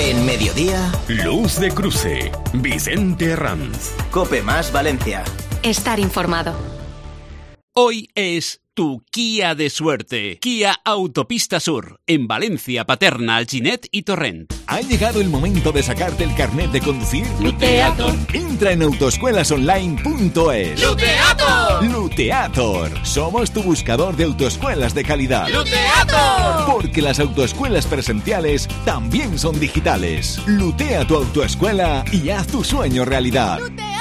En Mediodía, Luz de Cruce, Vicente Herranz. COPE más Valencia. Estar informado. Hoy es tu Kia de suerte. Kia Autopista Sur, en Valencia, Paterna, Alginet y Torrent. ¿Ha llegado el momento de sacarte el carnet de conducir? ¡Luteator! Entra en autoescuelasonline.es. ¡Luteator! ¡Luteator! Somos tu buscador de autoescuelas de calidad. ¡Luteator! Porque las autoescuelas presenciales también son digitales. Lutea tu autoescuela y haz tu sueño realidad. ¡Luteator!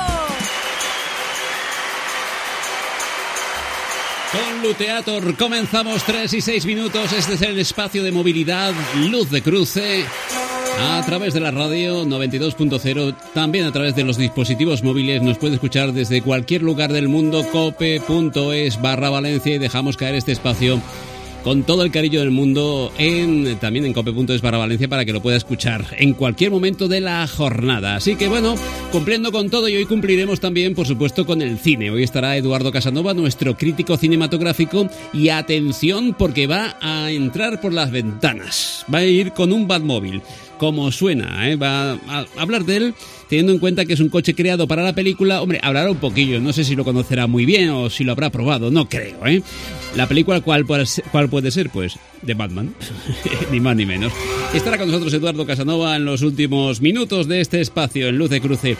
Con Luteator comenzamos 3 y 6 minutos. Este es el espacio de movilidad Luz de Cruce. A través de la radio 92.0, también a través de los dispositivos móviles. Nos puede escuchar desde cualquier lugar del mundo. cope.es/Valencia y dejamos caer este espacio con todo el cariño del mundo también en cope.es/Valencia para que lo pueda escuchar en cualquier momento de la jornada. Así que bueno, cumpliendo con todo, y hoy cumpliremos también, por supuesto, con el cine. Hoy estará Eduardo Casanova, nuestro crítico cinematográfico, y atención porque va a entrar por las ventanas. Va a ir con un Batmóvil, como suena, va a hablar de él, teniendo en cuenta que es un coche creado para la película. Hombre, hablará un poquillo, no sé si lo conocerá muy bien o si lo habrá probado, no creo, La película, ¿cuál puede ser? Pues de Batman, ni más ni menos. Estará con nosotros Eduardo Casanova en los últimos minutos de este espacio en Luz de Cruce.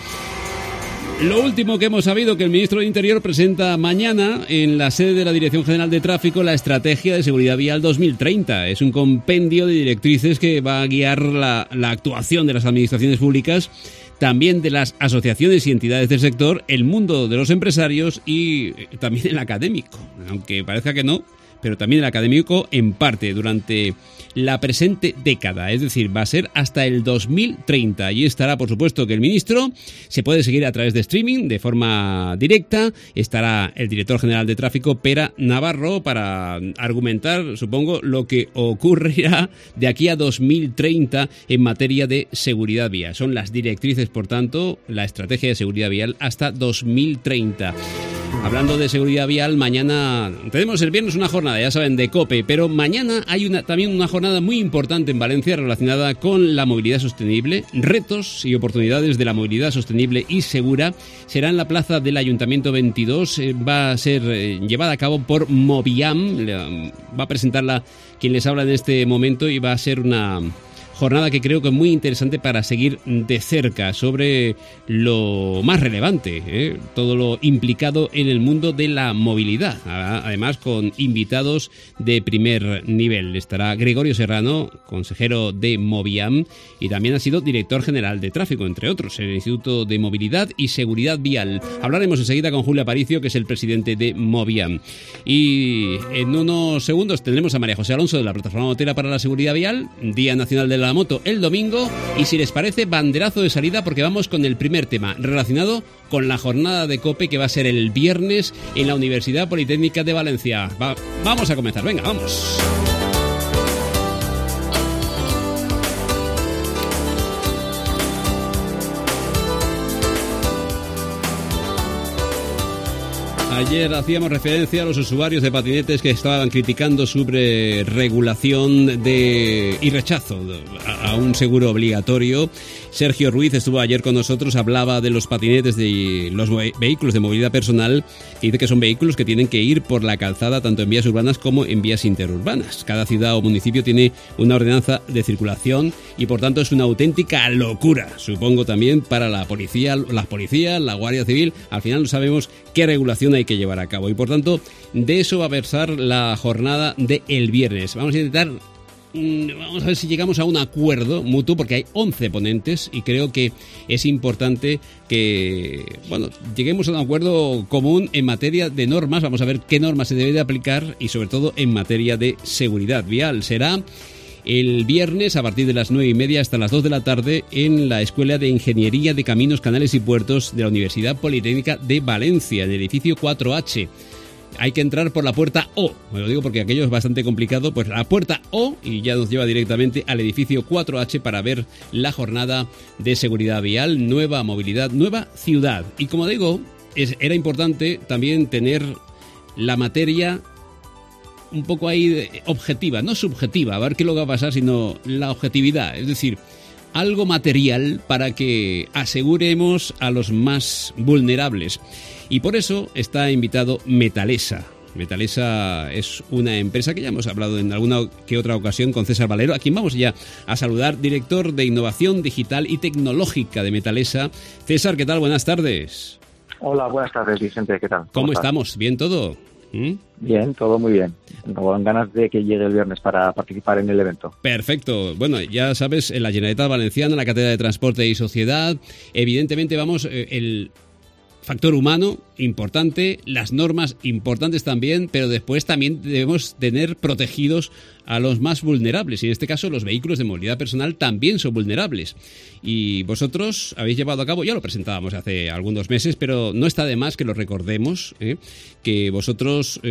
Lo último que hemos sabido, que el ministro de Interior presenta mañana en la sede de la Dirección General de Tráfico la Estrategia de Seguridad Vial 2030. Es un compendio de directrices que va a guiar la actuación de las administraciones públicas, también de las asociaciones y entidades del sector, el mundo de los empresarios y también el académico, aunque parezca que no, pero también el académico en parte durante la presente década, es decir, va a ser hasta el 2030. Allí estará, por supuesto, que el ministro se puede seguir a través de streaming de forma directa. Estará el director general de tráfico, Pera Navarro, para argumentar, supongo, lo que ocurrirá de aquí a 2030 en materia de seguridad vial. Son las directrices, por tanto, la estrategia de seguridad vial hasta 2030. Hablando de seguridad vial, mañana tenemos el viernes una jornada, ya saben, de COPE, pero mañana hay también una jornada muy importante en Valencia relacionada con la movilidad sostenible. Retos y oportunidades de la movilidad sostenible y segura. Será en la plaza del Ayuntamiento 22, va a ser llevada a cabo por Moviam, va a presentarla quien les habla en este momento, y va a ser una jornada que creo que es muy interesante para seguir de cerca sobre lo más relevante, todo lo implicado en el mundo de la movilidad, además con invitados de primer nivel. Estará Gregorio Serrano, consejero de Moviam, y también ha sido director general de tráfico, entre otros, en el Instituto de Movilidad y Seguridad Vial. Hablaremos enseguida con Julio Aparicio, que es el presidente de Moviam. Y en unos segundos tendremos a María José Alonso de la Plataforma Motera para la Seguridad Vial, Día Nacional de la Moto el domingo, y si les parece, banderazo de salida, porque vamos con el primer tema relacionado con la jornada de COPE que va a ser el viernes en la Universidad Politécnica de Valencia. Vamos a comenzar, venga, vamos. Ayer hacíamos referencia a los usuarios de patinetes que estaban criticando sobre regulación y rechazo a un seguro obligatorio. Sergio Ruiz estuvo ayer con nosotros, hablaba de los patinetes, de los vehículos de movilidad personal, y dice que son vehículos que tienen que ir por la calzada tanto en vías urbanas como en vías interurbanas. Cada ciudad o municipio tiene una ordenanza de circulación y por tanto es una auténtica locura, supongo también para la policía, las policías, la Guardia Civil. Al final no sabemos qué regulación hay que llevar a cabo y por tanto de eso va a versar la jornada del viernes. Vamos a ver si llegamos a un acuerdo mutuo, porque hay 11 ponentes y creo que es importante que lleguemos a un acuerdo común en materia de normas. Vamos a ver qué normas se debe de aplicar y sobre todo en materia de seguridad vial. Será el viernes a partir de las 9:30 hasta las 2 de la tarde en la Escuela de Ingeniería de Caminos, Canales y Puertos de la Universidad Politécnica de Valencia, en el edificio 4H. Hay que entrar por la puerta O, me lo digo porque aquello es bastante complicado, pues la puerta O, y ya nos lleva directamente al edificio 4H para ver la jornada de seguridad vial, nueva movilidad, nueva ciudad. Y como digo, era importante también tener la materia un poco ahí objetiva, no subjetiva, a ver qué es lo que va a pasar, sino la objetividad. Es decir, algo material para que aseguremos a los más vulnerables. Y por eso está invitado Metalesa. Metalesa es una empresa que ya hemos hablado en alguna que otra ocasión con César Valero, a quien vamos ya a saludar, director de Innovación Digital y Tecnológica de Metalesa. César, ¿qué tal? Buenas tardes. Hola, buenas tardes, Vicente, ¿qué tal? ¿Cómo estamos? ¿Bien todo? Bien, todo muy bien. Con ganas de que llegue el viernes para participar en el evento. Perfecto. Bueno, ya sabes, en la Generalitat Valenciana, la Cátedra de Transporte y Sociedad, evidentemente el factor humano importante, las normas importantes también, pero después también debemos tener protegidos a los más vulnerables, y en este caso los vehículos de movilidad personal también son vulnerables. Y vosotros habéis llevado a cabo, ya lo presentábamos hace algunos meses, pero no está de más que lo recordemos, que vosotros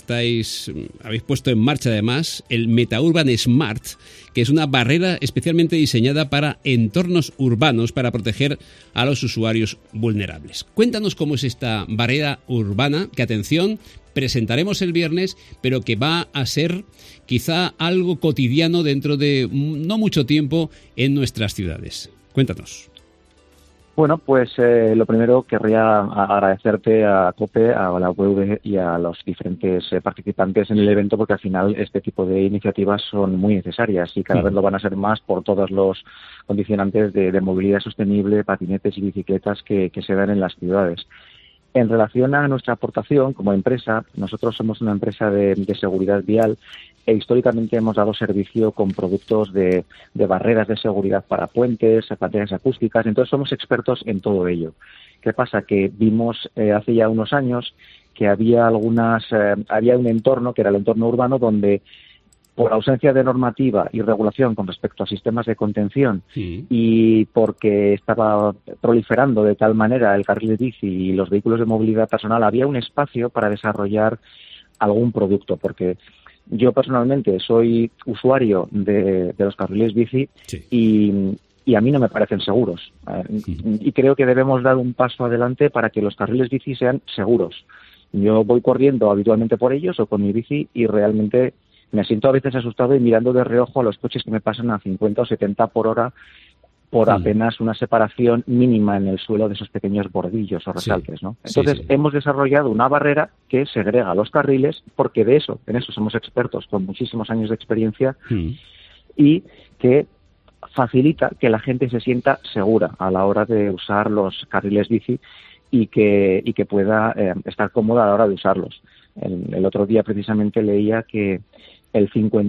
habéis puesto en marcha además el MetaUrban Smart, que es una barrera especialmente diseñada para entornos urbanos para proteger a los usuarios vulnerables. Cuéntanos cómo es esta barrera urbana, que atención, presentaremos el viernes, pero que va a ser quizá algo cotidiano dentro de no mucho tiempo en nuestras ciudades. Cuéntanos. Bueno, pues lo primero querría agradecerte a COPE, a la UPV y a los diferentes participantes en el evento, porque al final este tipo de iniciativas son muy necesarias y cada vez lo van a ser más por todos los condicionantes de movilidad sostenible, patinetes y bicicletas que se dan en las ciudades. En relación a nuestra aportación como empresa, nosotros somos una empresa de seguridad vial e históricamente hemos dado servicio con productos de barreras de seguridad para puentes, pantallas acústicas, entonces somos expertos en todo ello. ¿Qué pasa? Que vimos hace ya unos años que había un entorno, que era el entorno urbano, donde por ausencia de normativa y regulación con respecto a sistemas de contención y porque estaba proliferando de tal manera el carril de bici y los vehículos de movilidad personal, había un espacio para desarrollar algún producto, porque yo personalmente soy usuario de los carriles bici y a mí no me parecen seguros. Y creo que debemos dar un paso adelante para que los carriles bici sean seguros. Yo voy corriendo habitualmente por ellos o con mi bici y realmente me siento a veces asustado y mirando de reojo a los coches que me pasan a 50 o 70 por hora por apenas una separación mínima en el suelo de esos pequeños bordillos o resaltes, ¿no? Entonces hemos desarrollado una barrera que segrega los carriles, porque en eso somos expertos con muchísimos años de experiencia y que facilita que la gente se sienta segura a la hora de usar los carriles bici y que pueda estar cómoda a la hora de usarlos. El otro día precisamente leía que el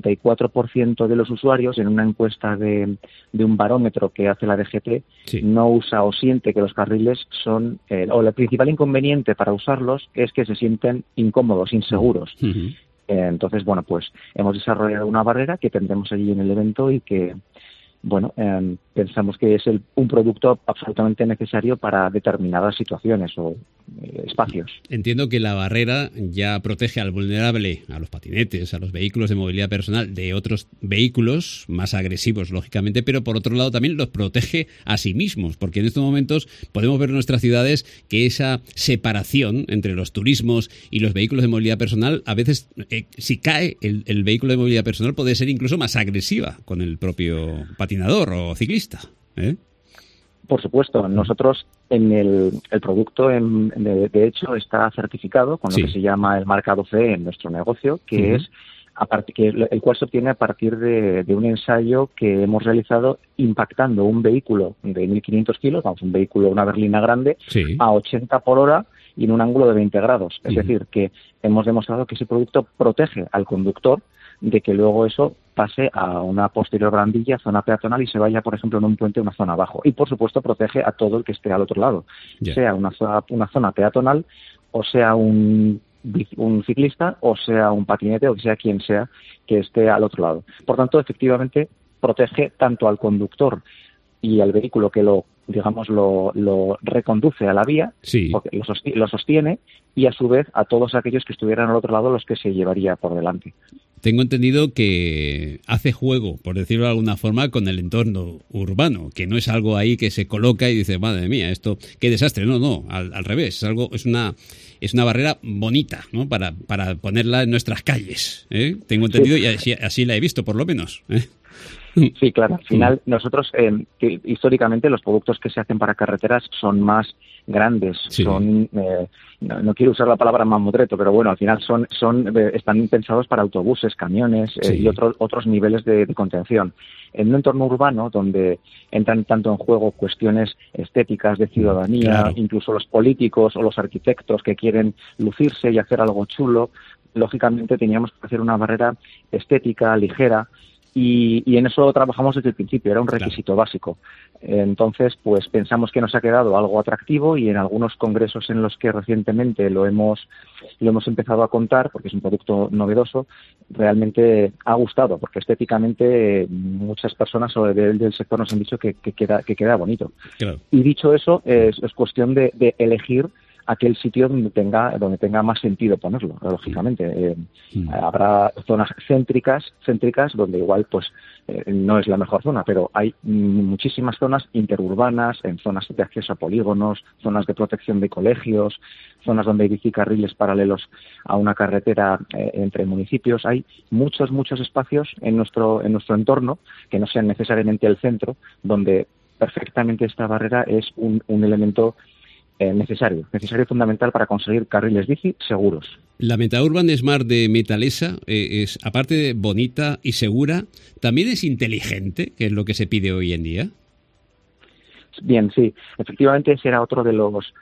54% de los usuarios en una encuesta de un barómetro que hace la DGT no usa o siente que los carriles son o el principal inconveniente para usarlos es que se sienten incómodos, inseguros. Entonces, bueno, pues hemos desarrollado una barrera que tendremos allí en el evento y que, bueno, pensamos que es un producto absolutamente necesario para determinadas situaciones o espacios. Entiendo que la barrera ya protege al vulnerable, a los patinetes, a los vehículos de movilidad personal, de otros vehículos más agresivos, lógicamente, pero por otro lado también los protege a sí mismos, porque en estos momentos podemos ver en nuestras ciudades que esa separación entre los turismos y los vehículos de movilidad personal, a veces, si cae el vehículo de movilidad personal, puede ser incluso más agresiva con el propio patinador o ciclista, ¿eh? Por supuesto, nosotros en el producto, de hecho, está certificado con lo que se llama el marcado CE en nuestro negocio, que es el cual se obtiene a partir de un ensayo que hemos realizado impactando un vehículo de 1.500 kilos, un vehículo, una berlina grande, a 80 por hora y en un ángulo de 20 grados. Es decir, que hemos demostrado que ese producto protege al conductor de que luego eso pase a una posterior barandilla, zona peatonal y se vaya, por ejemplo, en un puente a una zona abajo. Y, por supuesto, protege a todo el que esté al otro lado, sea una zona peatonal o sea un ciclista o sea un patinete o sea quien sea que esté al otro lado. Por tanto, efectivamente, protege tanto al conductor y al vehículo que lo reconduce a la vía, porque lo sostiene, y a su vez a todos aquellos que estuvieran al otro lado los que se llevaría por delante. Tengo entendido que hace juego, por decirlo de alguna forma, con el entorno urbano, que no es algo ahí que se coloca y dice, madre mía, esto qué desastre. No, al revés, es una barrera bonita, ¿no? Para ponerla en nuestras calles, ¿eh? Tengo entendido y así la he visto, por lo menos, ¿eh? Sí, claro. Al final, nosotros, históricamente, los productos que se hacen para carreteras son más grandes, sí. Son, no quiero usar la palabra mamotreto, pero bueno, al final están pensados para autobuses, camiones sí. Y otros niveles de contención. En un entorno urbano donde entran tanto en juego cuestiones estéticas de ciudadanía, claro. Incluso los políticos o los arquitectos que quieren lucirse y hacer algo chulo, lógicamente teníamos que hacer una barrera estética, ligera, y en eso trabajamos desde el principio, era un requisito básico. Entonces, pues pensamos que nos ha quedado algo atractivo y en algunos congresos en los que recientemente lo hemos empezado a contar, porque es un producto novedoso, realmente ha gustado, porque estéticamente muchas personas del sector nos han dicho que queda bonito. Claro. Y dicho eso, es cuestión de elegir aquel sitio donde tenga más sentido ponerlo, lógicamente. Habrá zonas céntricas donde igual pues no es la mejor zona, pero hay muchísimas zonas interurbanas, en zonas de acceso a polígonos, zonas de protección de colegios, zonas donde hay bicicarriles paralelos a una carretera entre municipios. Hay muchos espacios en nuestro entorno que no sean necesariamente el centro, donde perfectamente esta barrera es un elemento necesario fundamental para conseguir carriles bici seguros. La MetaUrban Smart de Metalesa es, aparte de bonita y segura, ¿también es inteligente, que es lo que se pide hoy en día? Bien, sí. Efectivamente, ese era otro de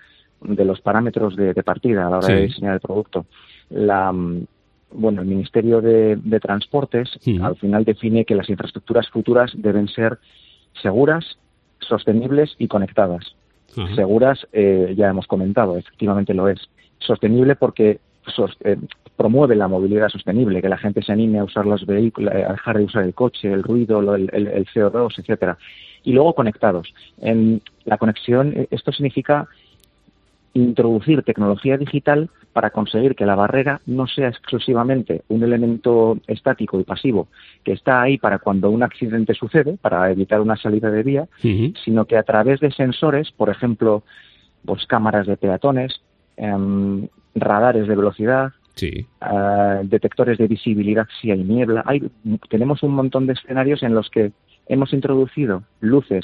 los parámetros de partida a la hora de diseñar el producto. El Ministerio de Transportes al final define que las infraestructuras futuras deben ser seguras, sostenibles y conectadas. Ajá. Seguras, ya hemos comentado, efectivamente lo es. Sostenible porque promueve la movilidad sostenible, que la gente se anime a usar los vehículos, a dejar de usar el coche, el ruido, el CO2, etcétera. Y luego conectados. En la conexión, esto significa introducir tecnología digital para conseguir que la barrera no sea exclusivamente un elemento estático y pasivo que está ahí para cuando un accidente sucede, para evitar una salida de vía, sino que a través de sensores, por ejemplo, pues cámaras de peatones, radares de velocidad, detectores de visibilidad si hay niebla. Tenemos un montón de escenarios en los que hemos introducido luces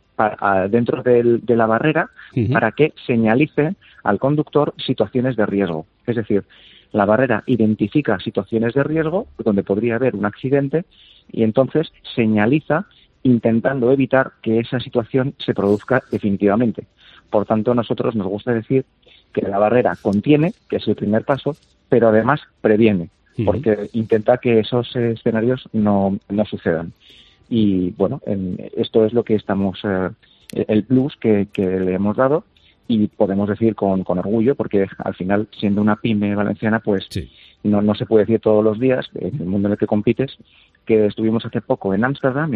dentro de la barrera para que señalice al conductor situaciones de riesgo. Es decir, la barrera identifica situaciones de riesgo donde podría haber un accidente y entonces señaliza intentando evitar que esa situación se produzca definitivamente. Por tanto, a nosotros nos gusta decir que la barrera contiene, que es el primer paso, pero además previene, porque intenta que esos escenarios no sucedan. Y bueno, esto es lo que estamos, el plus que le hemos dado y podemos decir con orgullo, porque al final, siendo una pyme valenciana, pues no se puede decir todos los días, en el mundo en el que compites, que estuvimos hace poco en Ámsterdam,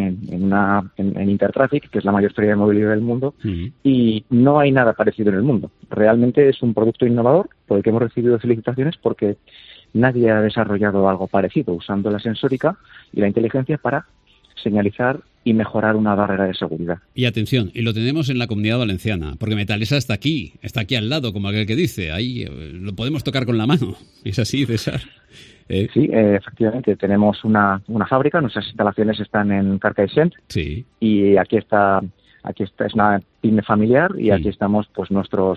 en Intertraffic, que es la mayor feria de movilidad del mundo, y no hay nada parecido en el mundo. Realmente es un producto innovador por el que hemos recibido felicitaciones porque nadie ha desarrollado algo parecido usando la sensórica y la inteligencia para señalizar y mejorar una barrera de seguridad. Y atención, y lo tenemos en la Comunidad Valenciana, porque Metalesa está aquí al lado, como aquel que dice, ahí lo podemos tocar con la mano. ¿Es así, César? Sí, efectivamente, tenemos una fábrica, nuestras instalaciones están en Carcaixent, y aquí está, es una pyme familiar, y aquí estamos pues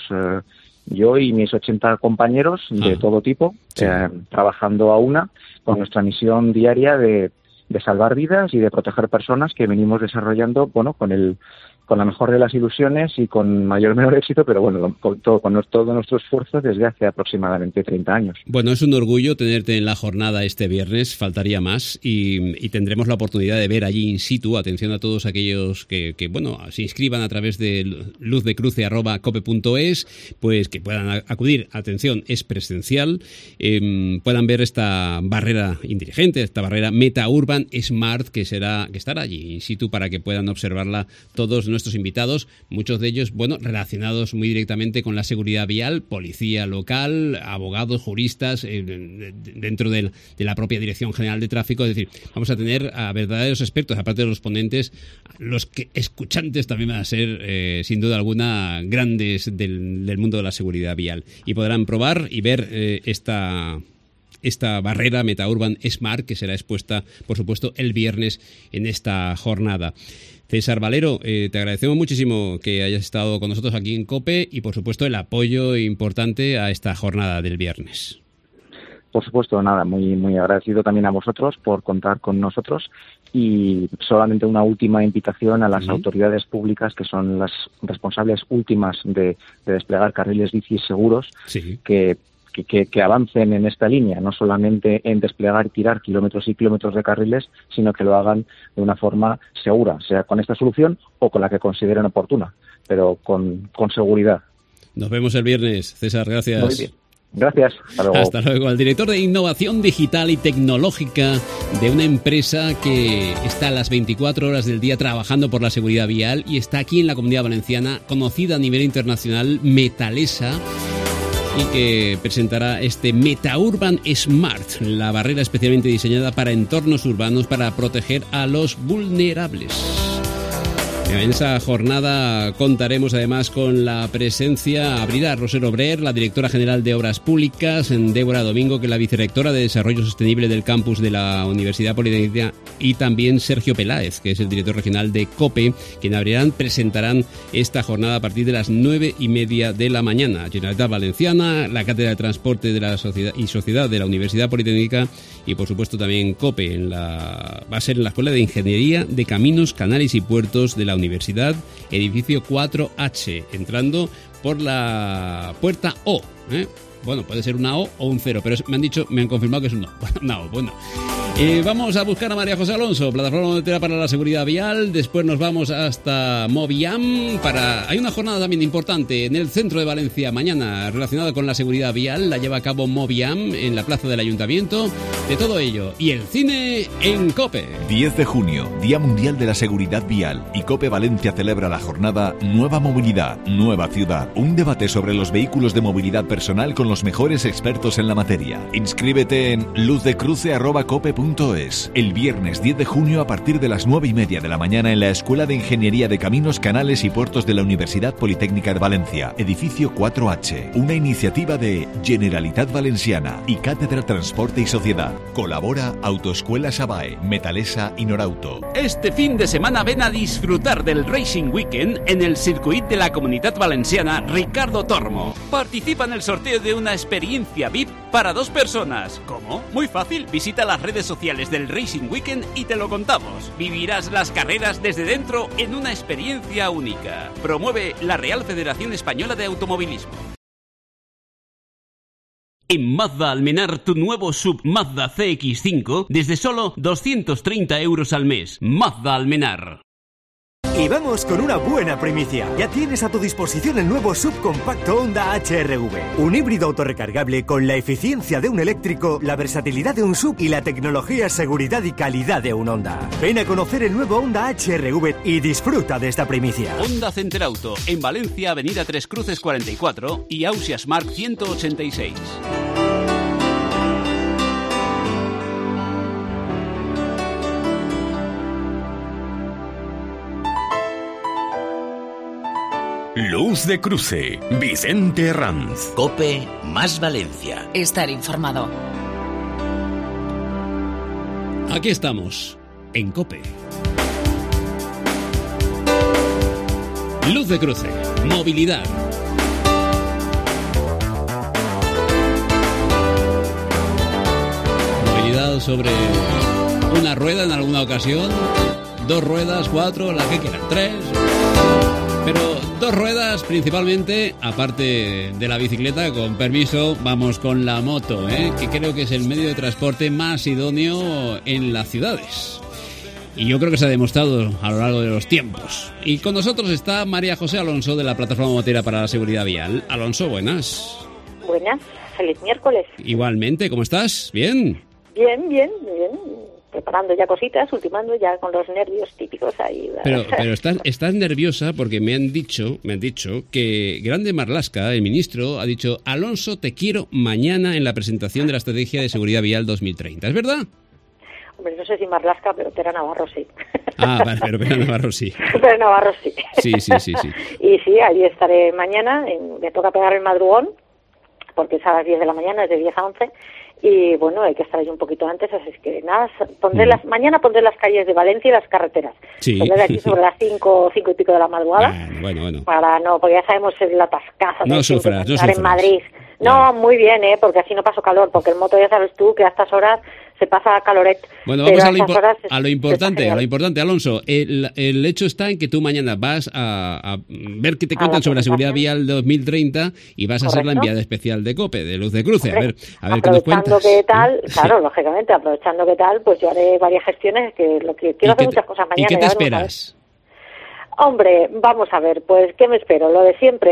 yo y mis 80 compañeros de todo tipo, trabajando a una con nuestra misión diaria de salvar vidas y de proteger personas que venimos desarrollando, bueno, con la mejor de las ilusiones y con mayor o menor éxito, pero bueno, con todo nuestro esfuerzo desde hace aproximadamente 30 años. Bueno, es un orgullo tenerte en la jornada este viernes, faltaría más, y tendremos la oportunidad de ver allí in situ, atención a todos aquellos que se inscriban a través de luzdecruce@cope.es, pues que puedan acudir, atención, es presencial, puedan ver esta barrera inteligente, esta barrera MetaUrban Smart que estará allí in situ para que puedan observarla todos nuestros invitados, muchos de ellos, bueno, relacionados muy directamente con la seguridad vial, policía local, abogados, juristas, dentro de la propia Dirección General de Tráfico. Es decir, vamos a tener a verdaderos expertos, aparte de los ponentes, los que escuchantes también van a ser, sin duda alguna, grandes del mundo de la seguridad vial. Y podrán probar y ver esta esta barrera MetaUrban Smart que será expuesta, por supuesto, el viernes en esta jornada. César Valero, te agradecemos muchísimo que hayas estado con nosotros aquí en COPE y, por supuesto, el apoyo importante a esta jornada del viernes. Por supuesto, nada, muy, muy agradecido también a vosotros por contar con nosotros y solamente una última invitación a las autoridades públicas que son las responsables últimas de desplegar carriles bici seguros, que avancen en esta línea, no solamente en desplegar y tirar kilómetros y kilómetros de carriles, sino que lo hagan de una forma segura, sea con esta solución o con la que consideren oportuna, pero con seguridad. Nos vemos el viernes. César, gracias. Muy bien. Gracias. Hasta luego. Hasta luego. El director de Innovación Digital y Tecnológica de una empresa que está a las 24 horas del día trabajando por la seguridad vial y está aquí en la Comunidad Valenciana, conocida a nivel internacional, Metalesa, y que presentará este MetaUrban Smart, la barrera especialmente diseñada para entornos urbanos para proteger a los vulnerables. En esa jornada contaremos además con la presencia, abrirá Rosero Brer, la directora general de Obras Públicas, Débora Domingo, que es la vicerrectora de Desarrollo Sostenible del campus de la Universidad Politécnica, y también Sergio Peláez, que es el director regional de COPE, quien presentarán esta jornada a partir de las 9:30 de la mañana. Generalitat Valenciana, la Cátedra de Transporte de la Sociedad de la Universidad Politécnica y, por supuesto, también COPE. Va a ser en la Escuela de Ingeniería de Caminos, Canales y Puertos de la Universidad, edificio 4H, entrando por la puerta O. Bueno, puede ser una O o un 0, pero me han confirmado que es un O. Bueno. Vamos a buscar a María José Alonso, plataforma monetera para la seguridad vial. Después nos vamos hasta Moviam. Hay una jornada también importante en el centro de Valencia mañana relacionada con la seguridad vial. La lleva a cabo Moviam en la plaza del Ayuntamiento. De todo ello y el cine en COPE. 10 de junio, Día Mundial de la Seguridad Vial, y COPE Valencia celebra la jornada Nueva Movilidad, Nueva Ciudad. Un debate sobre los vehículos de movilidad personal con los mejores expertos en la materia. Inscríbete en luzdecruce@cope.es. El viernes 10 de junio a partir de las 9:30 de la mañana en la Escuela de Ingeniería de Caminos, Canales y Puertos de la Universidad Politécnica de Valencia, edificio 4H. Una iniciativa de Generalitat Valenciana y Cátedra Transporte y Sociedad. Colabora Autoescuela Sabae, Metalesa y Norauto. Este fin de semana ven a disfrutar del Racing Weekend en el circuit de la Comunitat Valenciana Ricardo Tormo. Participa en el sorteo de una experiencia VIP para 2 personas. ¿Cómo? Muy fácil. Visita las redes sociales del Racing Weekend y te lo contamos. Vivirás las carreras desde dentro en una experiencia única. Promueve la Real Federación Española de Automovilismo. En Mazda Almenar, tu nuevo sub Mazda CX-5 desde solo 230 euros al mes. Mazda Almenar. Y vamos con una buena primicia. Ya tienes a tu disposición el nuevo subcompacto Honda HR-V. Un híbrido autorrecargable con la eficiencia de un eléctrico, la versatilidad de un sub y la tecnología, seguridad y calidad de un Honda. Ven a conocer el nuevo Honda HR-V y disfruta de esta primicia. Honda Center Auto, en Valencia, Avenida Tres Cruces 44 y Ausia Smart 186. Luz de Cruce, Vicente Herranz. COPE más Valencia. Estar informado. Aquí estamos, en COPE. Luz de Cruce, movilidad. Movilidad sobre una rueda en alguna ocasión, 2 ruedas, 4, la que quieran, 3... Pero 2 ruedas principalmente, aparte de la bicicleta, con permiso, vamos con la moto, que creo que es el medio de transporte más idóneo en las ciudades. Y yo creo que se ha demostrado a lo largo de los tiempos. Y con nosotros está María José Alonso, de la Plataforma Monetera para la Seguridad Vial. Alonso, buenas. Buenas, feliz miércoles. Igualmente, ¿cómo estás? ¿Bien? Bien. Preparando ya cositas, ultimando ya con los nervios típicos ahí. Pero estás nerviosa porque me han dicho que Grande Marlaska, el ministro, ha dicho: Alonso, te quiero mañana en la presentación de la Estrategia de Seguridad Vial 2030. ¿Es verdad? Hombre, no sé si Marlaska, pero Pera Navarro sí. Ah, vale, pero Pera Navarro sí. Pera Navarro sí. Sí. Y sí, allí estaré mañana, me toca pegar el madrugón, porque es a las 10 de la mañana, es de 10 a 11, y bueno, hay que estar ahí un poquito antes, así es que nada, mañana pondré las calles de Valencia y las carreteras. Pondré de aquí sobre las 5 y pico de la madrugada. Bueno. Porque ya sabemos la tascaza no sufras. en Madrid. No, muy bien, porque así no paso calor, porque el moto ya sabes tú que a estas horas se pasa caloret. Bueno, vamos a lo importante, Alonso. El hecho está en que tú mañana vas a ver qué te cuentan sobre la seguridad vial 2030 y vas a ser la enviada especial de COPE, de Luz de Cruce. A ver qué nos cuentas. Aprovechando que tal, claro, lógicamente, aprovechando que tal, pues yo haré varias gestiones, que lo que quiero hacer muchas cosas mañana. ¿Y qué te esperas? Hombre, vamos a ver, pues, ¿qué me espero? Lo de siempre.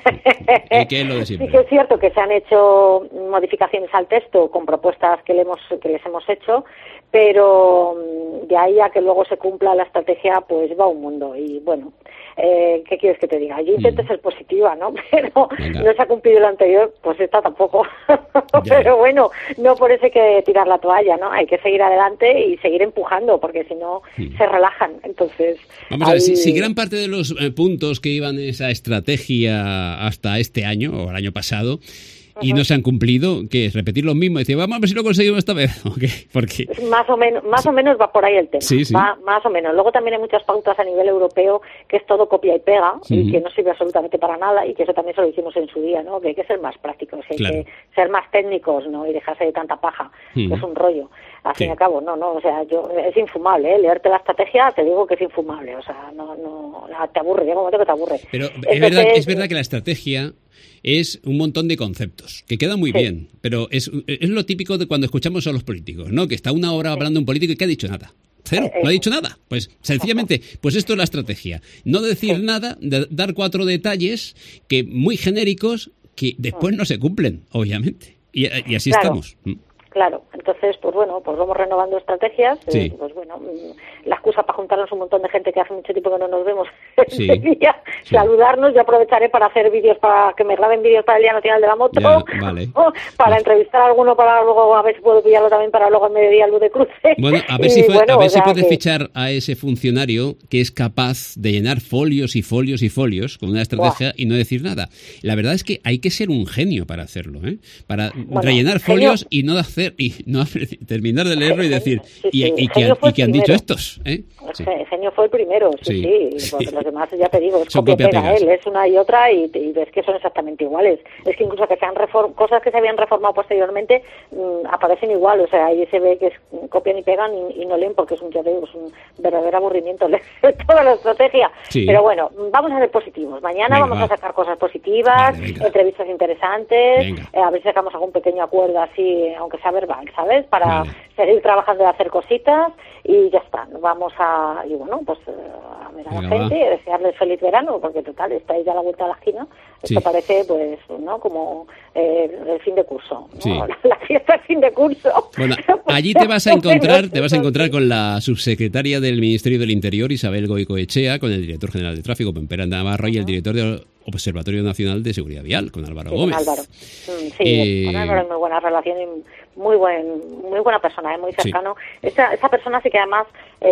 ¿Y qué es lo de siempre? Sí que es cierto que se han hecho modificaciones al texto con propuestas que les hemos hecho, pero de ahí a que luego se cumpla la estrategia, pues va un mundo. Y bueno, ¿qué quieres que te diga? Yo intento ser positiva, ¿no? Pero no se ha cumplido lo anterior, pues esta tampoco. Pero bueno, no por eso hay que tirar la toalla, ¿no? Hay que seguir adelante y seguir empujando, porque si no se relajan. Entonces, vamos a ver, si gran parte de los puntos que iban en esa estrategia hasta este año o el año pasado y no se han cumplido, ¿qué es? ¿Repetir lo mismo? Decir, vamos a ver si lo conseguimos esta vez. ¿O qué? Porque más o menos va por ahí el tema. Sí. Va más o menos. Luego también hay muchas pautas a nivel europeo que es todo copia y pega y que no sirve absolutamente para nada, y que eso también se lo hicimos en su día, ¿no? Que hay que ser más prácticos, hay que ser más técnicos, ¿no? Y dejarse de tanta paja, que es un rollo. Al fin y al cabo, no, o sea, es infumable, leerte la estrategia, te digo que es infumable, o sea, no, te aburre, llega un momento que te aburre. Pero es verdad que la estrategia es un montón de conceptos, que queda muy bien, pero es lo típico de cuando escuchamos a los políticos, ¿no? Que está una hora hablando un político y que ha dicho nada. Cero, no ha dicho nada. Pues sencillamente, pues esto es la estrategia. No decir nada, dar 4 detalles que muy genéricos que después no se cumplen, obviamente. Y así estamos. Claro, entonces, pues bueno, pues vamos renovando estrategias, pues bueno, la excusa para juntarnos un montón de gente que hace mucho tiempo que no nos vemos saludarnos. Yo aprovecharé para hacer vídeos, para que me graben vídeos para el Día Nacional de la Moto, para entrevistar a alguno, para luego a ver si puedo pillarlo también para luego al mediodía Luz de Cruce. Bueno, a ver si puedes fichar a ese funcionario que es capaz de llenar folios y folios y folios con una estrategia y no decir nada. La verdad es que hay que ser un genio para hacerlo, para rellenar folios y no hacer y no terminar de leerlo y decir ¿y qué han dicho estos? Genio fue el primero, porque los demás ya te digo, es copia pega, es una y otra y ves que son exactamente iguales. Es que incluso que cosas que se habían reformado posteriormente aparecen igual, o sea, ahí se ve que copian y pegan y no leen, porque es un verdadero aburrimiento leer toda la estrategia. Pero bueno, vamos a ser positivos. Mañana vamos a sacar cosas positivas, entrevistas interesantes, a ver si sacamos algún pequeño acuerdo así, aunque sea verbal, ¿sabes? Para seguir trabajando y hacer cositas y ya está. Vamos a ver a la gente y desearles feliz verano, porque total, está ahí ya a la vuelta de la esquina. Esto parece, pues, ¿no? Como el fin de curso, ¿no? La fiesta del fin de curso. Bueno, allí te vas a encontrar con la subsecretaria del Ministerio del Interior, Isabel Goicoechea, con el director general de Tráfico, Pempera Navarro, y el director del Observatorio Nacional de Seguridad Vial, con Álvaro Gómez. Álvaro. Con Álvaro hay muy buena relación y muy buena persona, muy cercano. Esa persona sí que además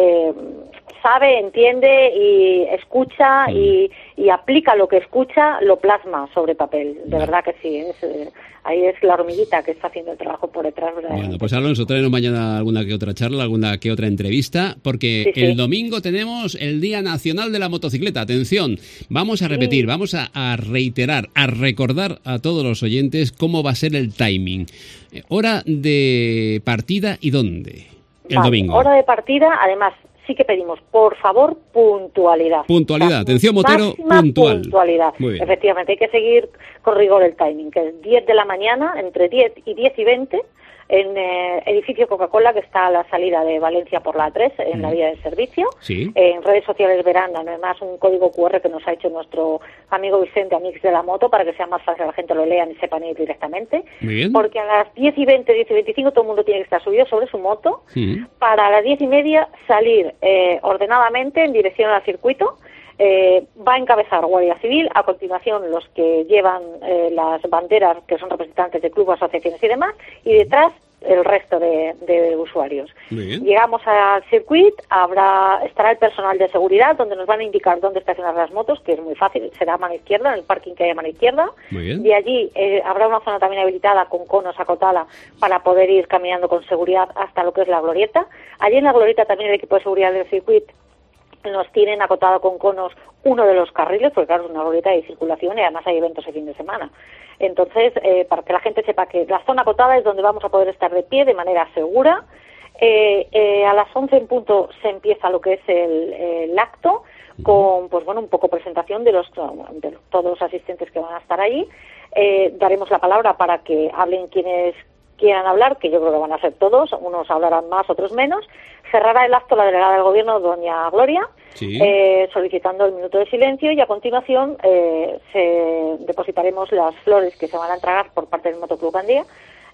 sabe, entiende y escucha y aplica lo que escucha, lo plasma sobre papel. De verdad que sí. Ahí es la hormiguita que está haciendo el trabajo por detrás. Bueno, pues Alonso, tráenos mañana alguna que otra charla, alguna que otra entrevista, porque el domingo tenemos el Día Nacional de la Motocicleta. Atención, vamos a repetir, vamos a reiterar, a recordar a todos los oyentes cómo va a ser el timing. Hora de partida y dónde. Domingo. Hora de partida, además, sí que pedimos, por favor, puntualidad. Puntualidad, atención motero, puntualidad. Muy bien. Efectivamente, hay que seguir con rigor el timing, que es 10 de la mañana, entre 10 y 20, en edificio Coca-Cola, que está a la salida de Valencia por la A3, en la vía de servicio. En redes sociales verán además un código QR que nos ha hecho nuestro amigo Vicente, Amix de la Moto, para que sea más fácil que la gente lo lea y sepan ir directamente. Muy bien. Porque a las 10 y 20, 10 y 25 todo el mundo tiene que estar subido sobre su moto, para las 10 y media salir ordenadamente en dirección al circuito. Va a encabezar Guardia Civil, a continuación los que llevan las banderas, que son representantes de clubes, asociaciones y demás, y detrás el resto de usuarios. Llegamos al circuit, estará el personal de seguridad donde nos van a indicar dónde estacionar las motos, que es muy fácil, será a mano izquierda, en el parking que hay a mano izquierda. De allí habrá una zona también habilitada con conos acotada para poder ir caminando con seguridad hasta lo que es la glorieta. Allí en la glorieta también el equipo de seguridad del circuit nos tienen acotado con conos uno de los carriles, porque claro, es una glorieta de circulación y además hay eventos el fin de semana. Entonces, para que la gente sepa que la zona acotada es donde vamos a poder estar de pie de manera segura. A las 11 en punto se empieza lo que es el acto, con pues bueno, un poco presentación de todos los asistentes que van a estar allí. Daremos la palabra para que hablen quienes quieran hablar, que yo creo que van a ser todos, unos hablarán más, otros menos. Cerrará el acto la delegada del Gobierno, doña Gloria, solicitando el minuto de silencio, y a continuación depositaremos las flores que se van a entregar por parte del Motoclub Gandía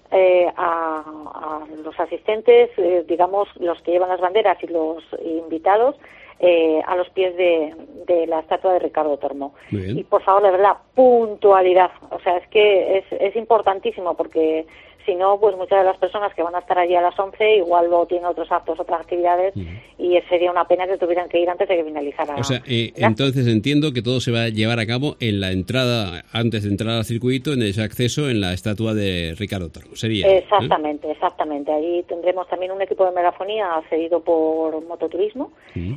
a los asistentes, digamos, los que llevan las banderas y los invitados, a los pies de la estatua de Ricardo Tormo. Y por favor, de verdad, puntualidad. O sea, es que es importantísimo, porque si no, pues muchas de las personas que van a estar allí a las 11 igual luego tienen otros actos, otras actividades, y sería una pena que tuvieran que ir antes de que finalizara. O sea, entonces entiendo que todo se va a llevar a cabo en la entrada, antes de entrar al circuito, en ese acceso en la estatua de Ricardo Tormo. Sería. Exactamente. Allí tendremos también un equipo de megafonía cedido por Mototurismo,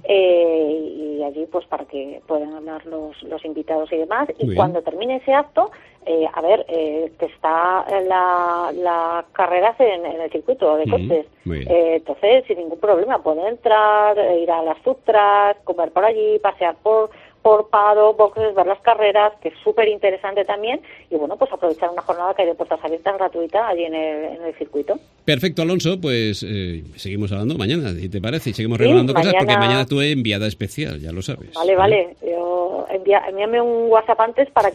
y allí pues para que puedan hablar los invitados y demás. Y cuando termine ese acto, que está la carreras en el circuito de coches. Entonces, sin ningún problema, pueden entrar, ir a las food trucks, comer por allí, pasear por Pado, boxes, ver las carreras, que es súper interesante también, y bueno, pues aprovechar una jornada que hay de puertas abiertas gratuita allí en el circuito. Perfecto, Alonso, pues seguimos hablando mañana, ¿y te parece? Y seguimos revelando cosas, porque mañana tú eres enviada especial, ya lo sabes. Vale. Yo envíame un WhatsApp antes para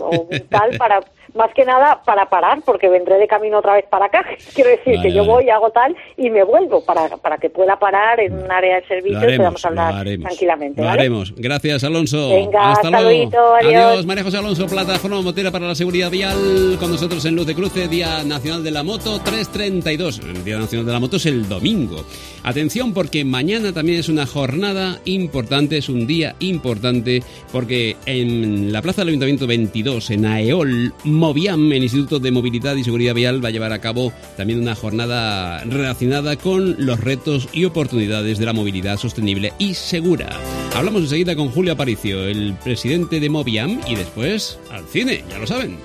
más que nada para parar, porque vendré de camino otra vez para acá. Quiero decir que yo voy, hago tal y me vuelvo para que pueda parar en un área de servicio y podamos hablar tranquilamente. Lo haremos. Gracias, Alonso. Venga, hasta luego. Luego. Adiós. María José Alonso, Plataforma Motera para la Seguridad Vial, con nosotros en Luz de Cruce, Día Nacional de la Moto 332. El Día Nacional de la Moto es el domingo. Atención, porque mañana también es una jornada importante, es un día importante, porque en la Plaza del Ayuntamiento 22, en AEOL Moviam, el Instituto de Movilidad y Seguridad Vial, va a llevar a cabo también una jornada relacionada con los retos y oportunidades de la movilidad sostenible y segura. Hablamos enseguida con Julio Aparicio, el presidente de Moviam, y después al cine, ya lo saben.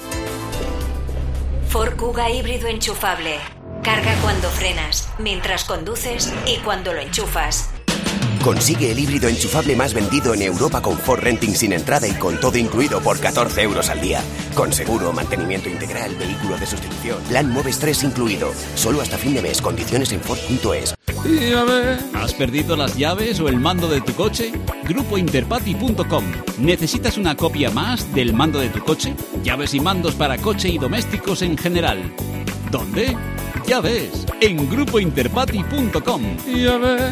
Ford Kuga híbrido enchufable. Carga cuando frenas, mientras conduces y cuando lo enchufas. Consigue el híbrido enchufable más vendido en Europa con Ford Renting sin entrada y con todo incluido por 14 euros al día. Con seguro, mantenimiento integral, vehículo de sustitución, plan Moves 3 incluido. Solo hasta fin de mes. Condiciones en Ford.es. ¿Has perdido las llaves o el mando de tu coche? Grupointerpati.com. ¿Necesitas una copia más del mando de tu coche? Llaves y mandos para coche y domésticos en general. ¿Dónde? Ya ves, en grupointerpati.com. Ya ves.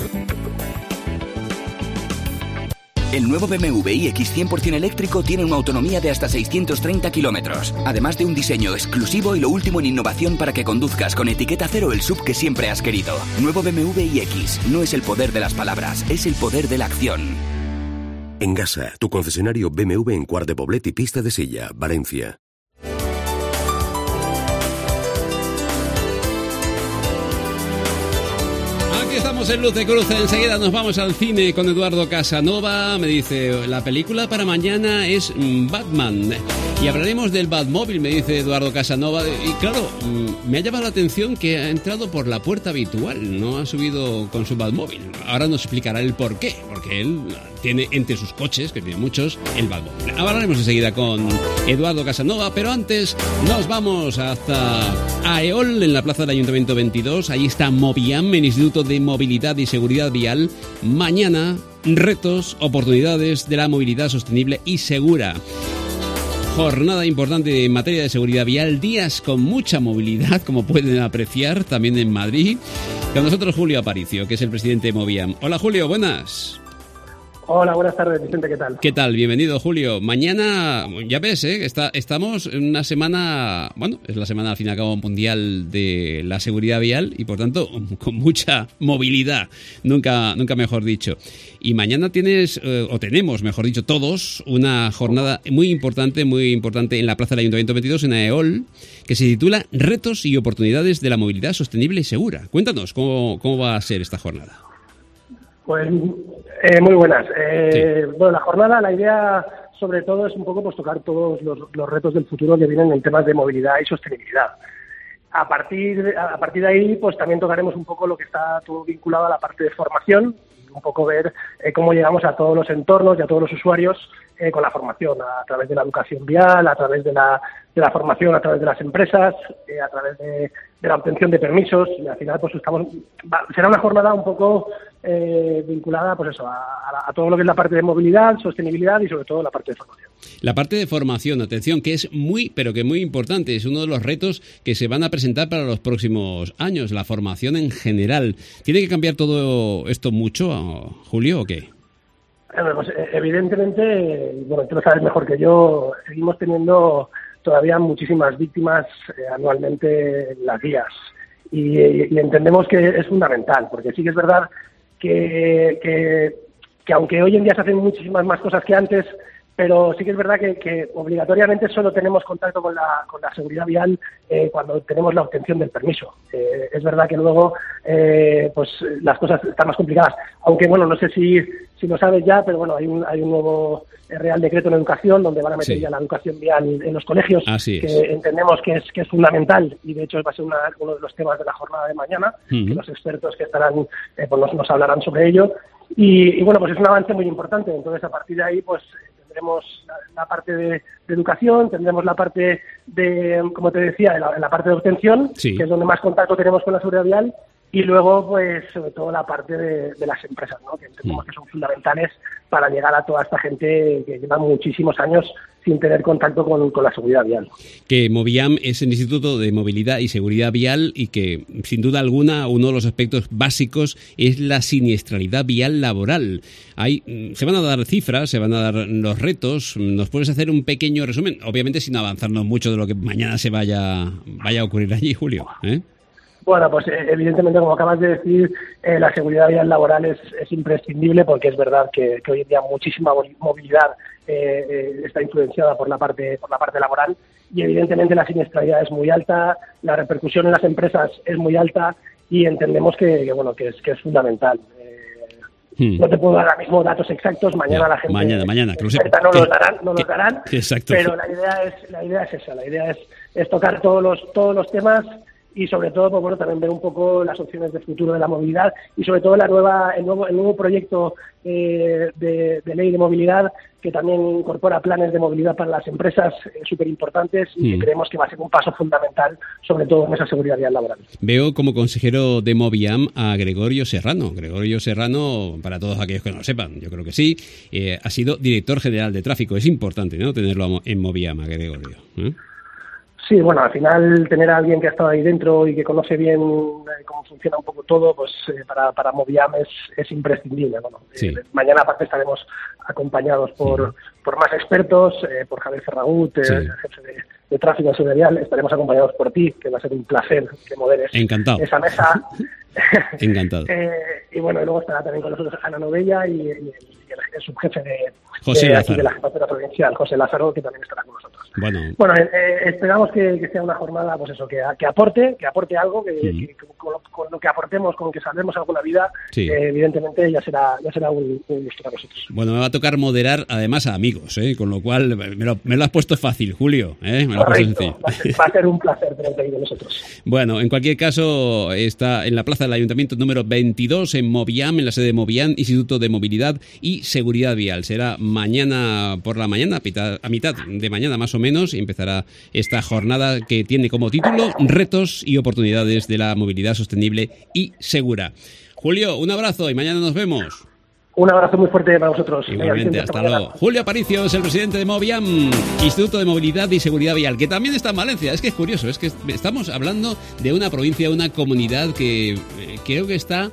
El nuevo BMW iX 100% eléctrico tiene una autonomía de hasta 630 kilómetros, además de un diseño exclusivo y lo último en innovación para que conduzcas con etiqueta cero el SUV que siempre has querido. Nuevo BMW iX no es el poder de las palabras, es el poder de la acción. En Gasa, tu concesionario BMW en Quart de Poblet y Pista de Silla, Valencia. Aquí estamos en Luz de Cruce, enseguida nos vamos al cine con Eduardo Casanova. Me dice, la película para mañana es Batman y hablaremos del Batmóvil, me dice Eduardo Casanova. Y claro, me ha llamado la atención que ha entrado por la puerta habitual, no ha subido con su Batmóvil. Ahora nos explicará el por qué, porque él tiene entre sus coches, que tiene muchos, el Batmóvil. Hablaremos enseguida con Eduardo Casanova, pero antes nos vamos hasta AEOL, en la Plaza del Ayuntamiento 22. Ahí está Moviam, el Instituto de Movilidad y Seguridad Vial. Mañana, retos, oportunidades de la movilidad sostenible y segura. Jornada importante en materia de seguridad vial, días con mucha movilidad, como pueden apreciar también en Madrid. Con nosotros Julio Aparicio, que es el presidente de Moviam. Hola Julio, buenas. Hola, buenas tardes, Vicente, ¿qué tal? ¿Qué tal? Bienvenido, Julio. Mañana, ya ves, estamos en una semana, bueno, es la semana al fin y al cabo mundial de la seguridad vial y por tanto con mucha movilidad, nunca mejor dicho. Y mañana tenemos, mejor dicho, todos, una jornada muy importante en la Plaza del Ayuntamiento 22, en AEOL, que se titula Retos y oportunidades de la movilidad sostenible y segura. Cuéntanos, ¿cómo va a ser esta jornada? Pues muy buenas. Bueno, la jornada, la idea sobre todo es un poco pues tocar todos los retos del futuro que vienen en temas de movilidad y sostenibilidad. A partir de ahí, pues también tocaremos un poco lo que está todo vinculado a la parte de formación, un poco ver cómo llegamos a todos los entornos y a todos los usuarios con la formación, a través de la educación vial, a través de la formación, a través de las empresas, a través de la obtención de permisos, y al final pues será una jornada un poco vinculada pues eso, a todo lo que es la parte de movilidad, sostenibilidad y sobre todo la parte de formación. La parte de formación, atención, que es muy importante, es uno de los retos que se van a presentar para los próximos años, la formación en general. ¿Tiene que cambiar todo esto mucho, Julio, o qué? Pues evidentemente, bueno, tú lo sabes mejor que yo, seguimos teniendo todavía muchísimas víctimas anualmente en las vías y entendemos que es fundamental, porque sí que es verdad que aunque hoy en día se hacen muchísimas más cosas que antes, pero sí que es verdad que obligatoriamente solo tenemos contacto con la seguridad vial cuando tenemos la obtención del permiso. Es verdad que luego pues las cosas están más complicadas, aunque bueno, no sé si lo sabes ya, pero bueno, hay un nuevo Real Decreto en Educación donde van a meter ya la educación vial en los colegios, que entendemos que es fundamental y de hecho va a ser uno de los temas de la jornada de mañana, que los expertos que estarán pues nos hablarán sobre ello y bueno, pues es un avance muy importante. Entonces a partir de ahí pues tendremos la parte de educación, tendremos la parte de, como te decía, la parte de obtención, que es donde más contacto tenemos con la seguridad vial, y luego, pues, sobre todo la parte de las empresas, ¿no? Que entendemos que son fundamentales para llegar a toda esta gente que lleva muchísimos años sin tener contacto con la seguridad vial. Que Moviam es el Instituto de Movilidad y Seguridad Vial y que, sin duda alguna, uno de los aspectos básicos es la siniestralidad vial laboral. Se van a dar cifras, se van a dar los retos. ¿Nos puedes hacer un pequeño resumen? Obviamente sin avanzarnos mucho de lo que mañana se vaya a ocurrir allí, Julio, ¿eh? Bueno, pues evidentemente, como acabas de decir, la seguridad vial laboral es imprescindible porque es verdad que hoy en día muchísima movilidad está influenciada por la parte laboral y evidentemente la siniestralidad es muy alta, la repercusión en las empresas es muy alta y entendemos que es fundamental. No te puedo dar ahora mismo datos exactos, mañana la gente mañana, que no los darán, exacto. Pero la idea es esa, la idea es tocar todos los temas y sobre todo pues bueno, también ver un poco las opciones de futuro de la movilidad y sobre todo el nuevo proyecto de ley de movilidad que también incorpora planes de movilidad para las empresas súper importantes y que creemos que va a ser un paso fundamental sobre todo en esa seguridad vial laboral. Veo como consejero de Moviam a Gregorio Serrano. Gregorio Serrano, para todos aquellos que no lo sepan, yo creo que sí, ha sido director general de tráfico. Es importante, ¿no?, tenerlo en Moviam a Gregorio, ¿eh? Sí, bueno, al final tener a alguien que ha estado ahí dentro y que conoce bien cómo funciona un poco todo, pues para Moviam es imprescindible. Bueno, mañana aparte estaremos acompañados por más expertos, por Javier Ferragut, jefe de tráfico en seguridad vial. Estaremos acompañados por ti, que va a ser un placer que moderes esa mesa. Encantado. Y bueno, y luego estará también con nosotros Ana Novella y el subjefe de la jefatura provincial, José Lázaro, que también estará con nosotros. Bueno, esperamos que sea una jornada, pues eso, que aporte algo, que con lo que aportemos, con que salvemos alguna vida, evidentemente ya será un gusto para nosotros. Bueno, me va a tocar moderar además a amigos, con lo cual me lo has puesto fácil, Julio, me lo has puesto sencillo. Va a ser un placer tenerte ahí con nosotros. Bueno, en cualquier caso, está en la Plaza del Ayuntamiento número 22, en Moviam, en la sede de Moviam, Instituto de Movilidad y Seguridad Vial. Será mañana por la mañana, a mitad de mañana más o menos, y empezará esta jornada que tiene como título Retos y oportunidades de la movilidad sostenible y segura. Julio, un abrazo y mañana nos vemos. Un abrazo muy fuerte para vosotros. Igualmente, hasta luego. Julio Aparicio es el presidente de Moviam, Instituto de Movilidad y Seguridad Vial, que también está en Valencia. Es que es curioso, es que estamos hablando de una provincia, una comunidad que creo que está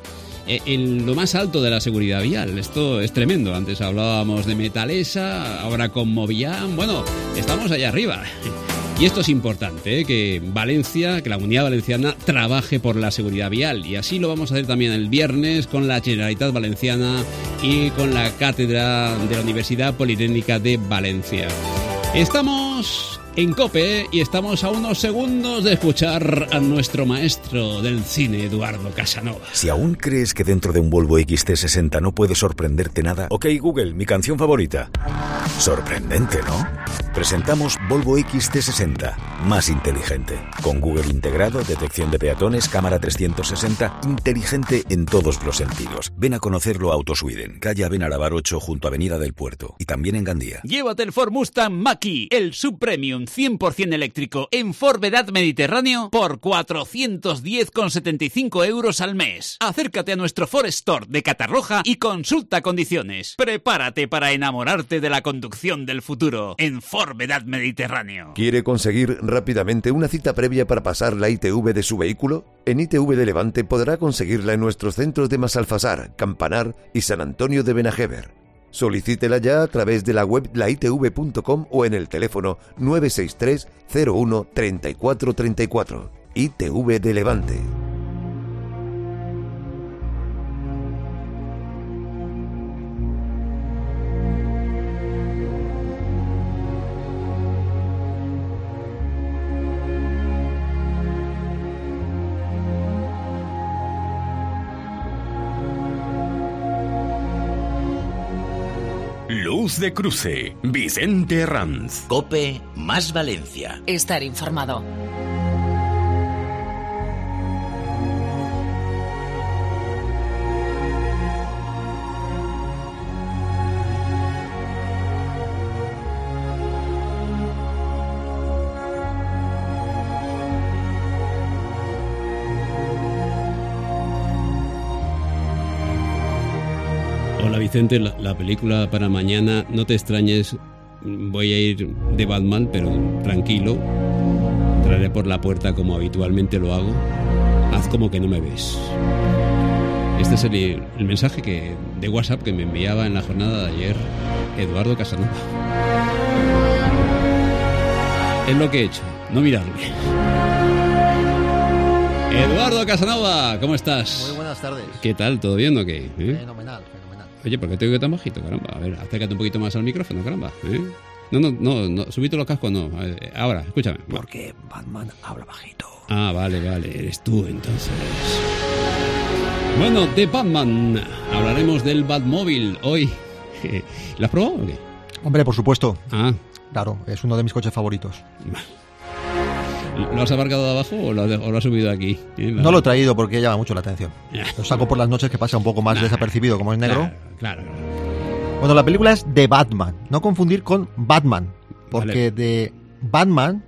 en lo más alto de la seguridad vial. Esto es tremendo. Antes hablábamos de Metalesa, ahora con Movian. Bueno, estamos allá arriba. Y esto es importante, que Valencia, que la Comunidad Valenciana trabaje por la seguridad vial. Y así lo vamos a hacer también el viernes con la Generalitat Valenciana y con la Cátedra de la Universidad Politécnica de Valencia. Estamos en COPE y estamos a unos segundos de escuchar a nuestro maestro del cine, Eduardo Casanova. Si aún crees que dentro de un Volvo XT60 no puede sorprenderte nada, ok Google, mi canción favorita. Sorprendente, ¿no? Presentamos Volvo XT60, más inteligente. Con Google integrado, detección de peatones, cámara 360, inteligente en todos los sentidos. Ven a conocerlo a Autosweden, calle Benarabar 8 junto a Avenida del Puerto. Y también en Gandía. Llévate el Ford Mustang Mach-E, el subpremium 100% eléctrico en Ford Vedad Mediterráneo por 410,75 € al mes. Acércate a nuestro Ford Store de Catarroja y consulta condiciones. Prepárate para enamorarte de la conducción del futuro en Ford Vedad Mediterráneo. ¿Quiere conseguir rápidamente una cita previa para pasar la ITV de su vehículo? En ITV de Levante podrá conseguirla en nuestros centros de Masalfasar, Campanar y San Antonio de Benajever. Solicítela ya a través de la web laitv.com o en el teléfono 963 01 34 34. ITV de Levante. Luz de cruce, Vicente Ranz. COPE más Valencia. Estar informado. Hola Vicente, la película para mañana, no te extrañes, voy a ir de Batman, pero tranquilo, entraré por la puerta como habitualmente lo hago, haz como que no me ves. Este es el mensaje de WhatsApp que me enviaba en la jornada de ayer Eduardo Casanova. Es lo que he hecho, no mirarme. Eduardo Casanova, ¿cómo estás? Muy buenas tardes. ¿Qué tal? ¿Todo bien o qué? Fenomenal. Oye, ¿por qué te oigo tan bajito, caramba? A ver, acércate un poquito más al micrófono, caramba. No, subite los cascos, no. Ahora, escúchame. Porque Batman habla bajito. Ah, vale, eres tú entonces. Bueno, de Batman hablaremos del Batmóvil hoy. ¿Lo has probado o qué? Hombre, por supuesto. Ah. Claro, es uno de mis coches favoritos. ¿Lo has aparcado de abajo o lo has subido aquí? No lo he traído porque llama mucho la atención. Lo saco por las noches, que pasa un poco más desapercibido, como es negro. Claro. Bueno, la película es de Batman. No confundir con Batman. Porque de Batman,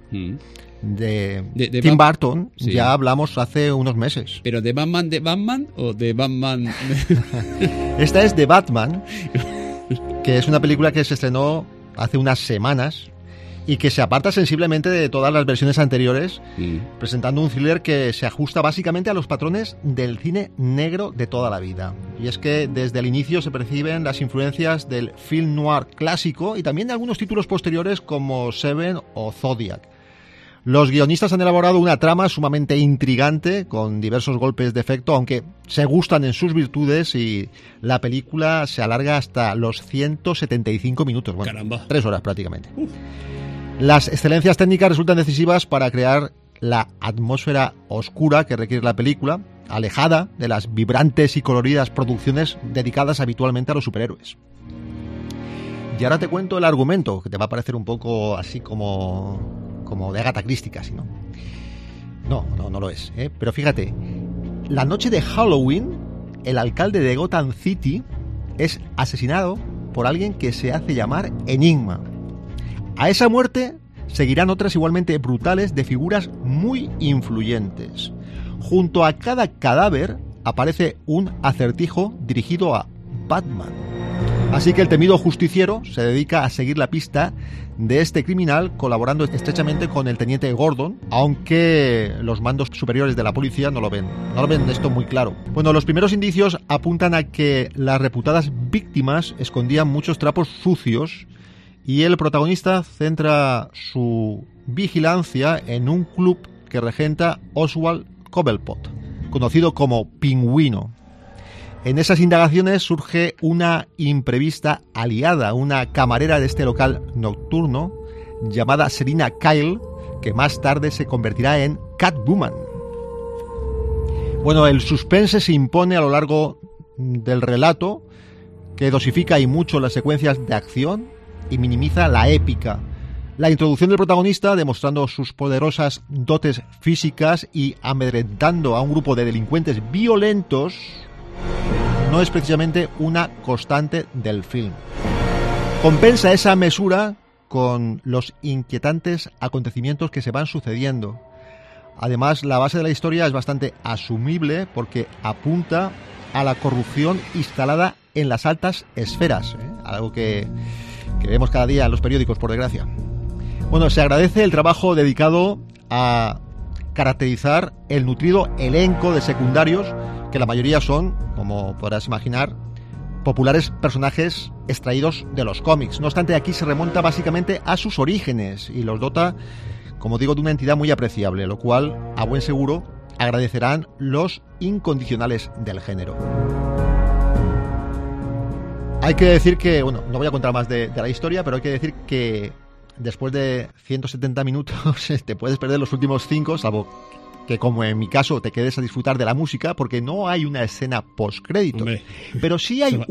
de Tim Burton, sí, ya hablamos hace unos meses. ¿Pero de Batman o de Batman? Esta es de Batman, que es una película que se estrenó hace unas semanas y que se aparta sensiblemente de todas las versiones anteriores, presentando un thriller que se ajusta básicamente a los patrones del cine negro de toda la vida. Y es que desde el inicio se perciben las influencias del film noir clásico y también de algunos títulos posteriores como Seven o Zodiac. Los guionistas han elaborado una trama sumamente intrigante, con diversos golpes de efecto, aunque se gustan en sus virtudes, y la película se alarga hasta los 175 minutos. Bueno, caramba. 3 horas prácticamente. Las excelencias técnicas resultan decisivas para crear la atmósfera oscura que requiere la película, alejada de las vibrantes y coloridas producciones dedicadas habitualmente a los superhéroes. Y ahora te cuento el argumento, que te va a parecer un poco así como de Agatha Christie casi, ¿no? No lo es, ¿eh? Pero fíjate, la noche de Halloween, el alcalde de Gotham City es asesinado por alguien que se hace llamar Enigma. A esa muerte seguirán otras igualmente brutales de figuras muy influyentes. Junto a cada cadáver aparece un acertijo dirigido a Batman. Así que el temido justiciero se dedica a seguir la pista de este criminal, colaborando estrechamente con el teniente Gordon, aunque los mandos superiores de la policía no lo ven esto muy claro. Bueno, los primeros indicios apuntan a que las reputadas víctimas escondían muchos trapos sucios y el protagonista centra su vigilancia en un club que regenta Oswald Cobblepot, conocido como Pingüino. En esas indagaciones surge una imprevista aliada, una camarera de este local nocturno llamada Serena Kyle, que más tarde se convertirá en Catwoman. Bueno, el suspense se impone a lo largo del relato, que dosifica y mucho las secuencias de acción y minimiza la épica. La introducción del protagonista, demostrando sus poderosas dotes físicas y amedrentando a un grupo de delincuentes violentos, no es precisamente una constante del film. Compensa esa mesura con los inquietantes acontecimientos que se van sucediendo. Además, la base de la historia es bastante asumible porque apunta a la corrupción instalada en las altas esferas, algo que vemos cada día en los periódicos, por desgracia. Bueno, se agradece el trabajo dedicado a caracterizar el nutrido elenco de secundarios, que la mayoría son, como podrás imaginar, populares personajes extraídos de los cómics. No obstante, aquí se remonta básicamente a sus orígenes y los dota, como digo, de una entidad muy apreciable, lo cual, a buen seguro, agradecerán los incondicionales del género. Hay que decir que, bueno, no voy a contar más de la historia, pero hay que decir que después de 170 minutos te puedes perder los últimos 5, salvo que, como en mi caso, te quedes a disfrutar de la música, porque no hay una escena postcrédito. Pero sí hay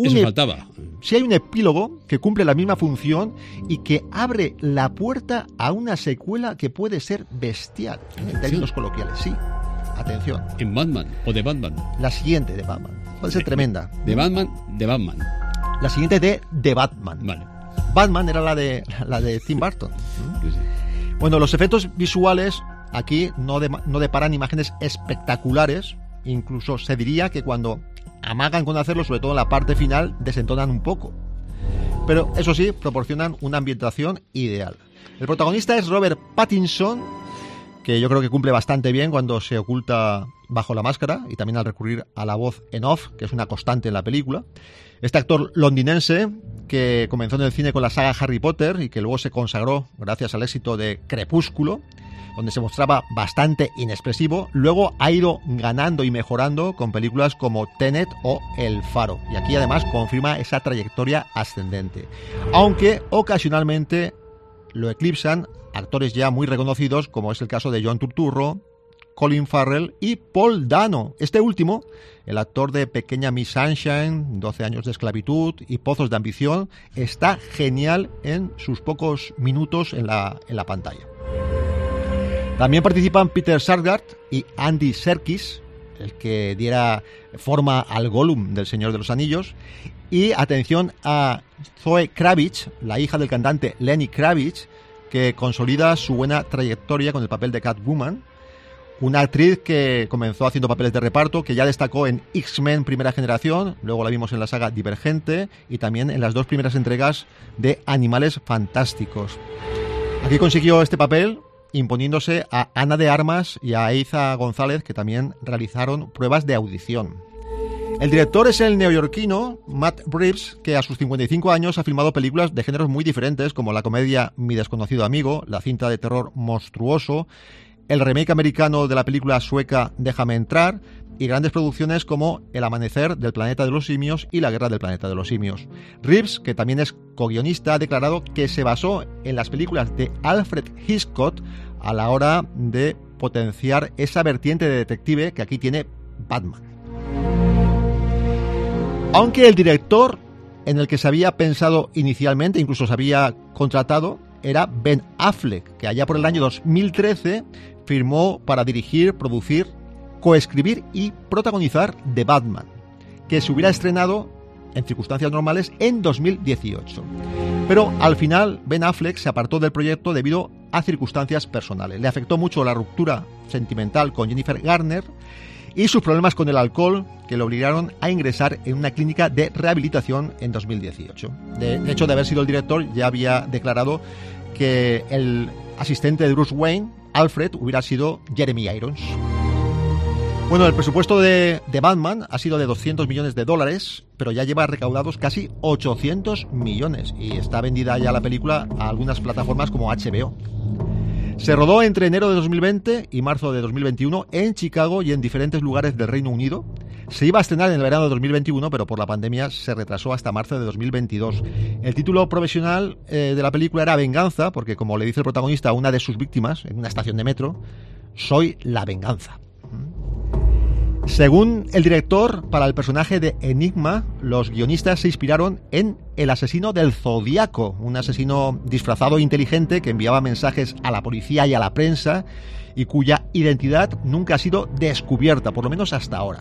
un epílogo que cumple la misma función y que abre la puerta a una secuela que puede ser bestial, en términos coloquiales. Sí, atención. ¿En Batman o de Batman? La siguiente de Batman. Puede ser tremenda. ¿De Batman? De Batman. La siguiente de The Batman. Vale. Batman era la de Tim Burton. Sí. Bueno, los efectos visuales aquí no deparan imágenes espectaculares. Incluso se diría que cuando amagan con hacerlo, sobre todo en la parte final, desentonan un poco. Pero eso sí, proporcionan una ambientación ideal. El protagonista es Robert Pattinson, que yo creo que cumple bastante bien cuando se oculta bajo la máscara y también al recurrir a la voz en off, que es una constante en la película. Este actor londinense, que comenzó en el cine con la saga Harry Potter y que luego se consagró gracias al éxito de Crepúsculo, donde se mostraba bastante inexpresivo, luego ha ido ganando y mejorando con películas como Tenet o El Faro, y aquí además confirma esa trayectoria ascendente, aunque ocasionalmente lo eclipsan actores ya muy reconocidos, como es el caso de John Turturro, Colin Farrell y Paul Dano. Este último, el actor de Pequeña Miss Sunshine, 12 años de esclavitud y Pozos de ambición, está genial en sus pocos minutos en la pantalla. También participan Peter Sarsgaard y Andy Serkis, el que diera forma al Gollum del Señor de los Anillos, y atención a Zoe Kravitz, la hija del cantante Lenny Kravitz, que consolida su buena trayectoria con el papel de Catwoman, una actriz que comenzó haciendo papeles de reparto, que ya destacó en X-Men Primera Generación, luego la vimos en la saga Divergente y también en las 2 primeras entregas de Animales Fantásticos. Aquí consiguió este papel imponiéndose a Ana de Armas y a Eiza González, que también realizaron pruebas de audición. El director es el neoyorquino Matt Reeves, que a sus 55 años ha filmado películas de géneros muy diferentes, como la comedia Mi desconocido amigo, la cinta de terror Monstruoso, el remake americano de la película sueca Déjame entrar y grandes producciones como El amanecer del planeta de los simios y La guerra del planeta de los simios. Reeves, que también es co-guionista, ha declarado que se basó en las películas de Alfred Hitchcock a la hora de potenciar esa vertiente de detective que aquí tiene Batman. Aunque el director en el que se había pensado inicialmente, incluso se había contratado, era Ben Affleck, que allá por el año 2013 firmó para dirigir, producir, coescribir y protagonizar The Batman, que se hubiera estrenado en circunstancias normales en 2018. Pero al final Ben Affleck se apartó del proyecto debido a circunstancias personales. Le afectó mucho la ruptura sentimental con Jennifer Garner y sus problemas con el alcohol, que lo obligaron a ingresar en una clínica de rehabilitación en 2018. De hecho, de haber sido el director, ya había declarado que el asistente de Bruce Wayne, Alfred, hubiera sido Jeremy Irons. Bueno, el presupuesto de Batman ha sido de $200 millones, pero ya lleva recaudados casi 800 millones y está vendida ya la película a algunas plataformas como HBO. Se rodó entre enero de 2020 y marzo de 2021 en Chicago y en diferentes lugares del Reino Unido. Se iba a estrenar en el verano de 2021, pero por la pandemia se retrasó hasta marzo de 2022. El título profesional de la película era Venganza, porque como le dice el protagonista a una de sus víctimas en una estación de metro, soy la venganza. Según el director, para el personaje de Enigma, los guionistas se inspiraron en el asesino del Zodíaco, un asesino disfrazado e inteligente que enviaba mensajes a la policía y a la prensa y cuya identidad nunca ha sido descubierta, por lo menos hasta ahora.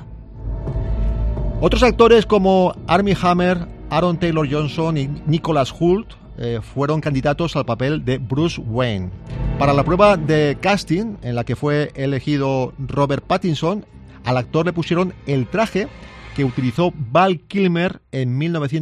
Otros actores como Armie Hammer, Aaron Taylor Johnson y Nicholas Hoult fueron candidatos al papel de Bruce Wayne. Para la prueba de casting, en la que fue elegido Robert Pattinson, al actor le pusieron el traje que utilizó Val Kilmer en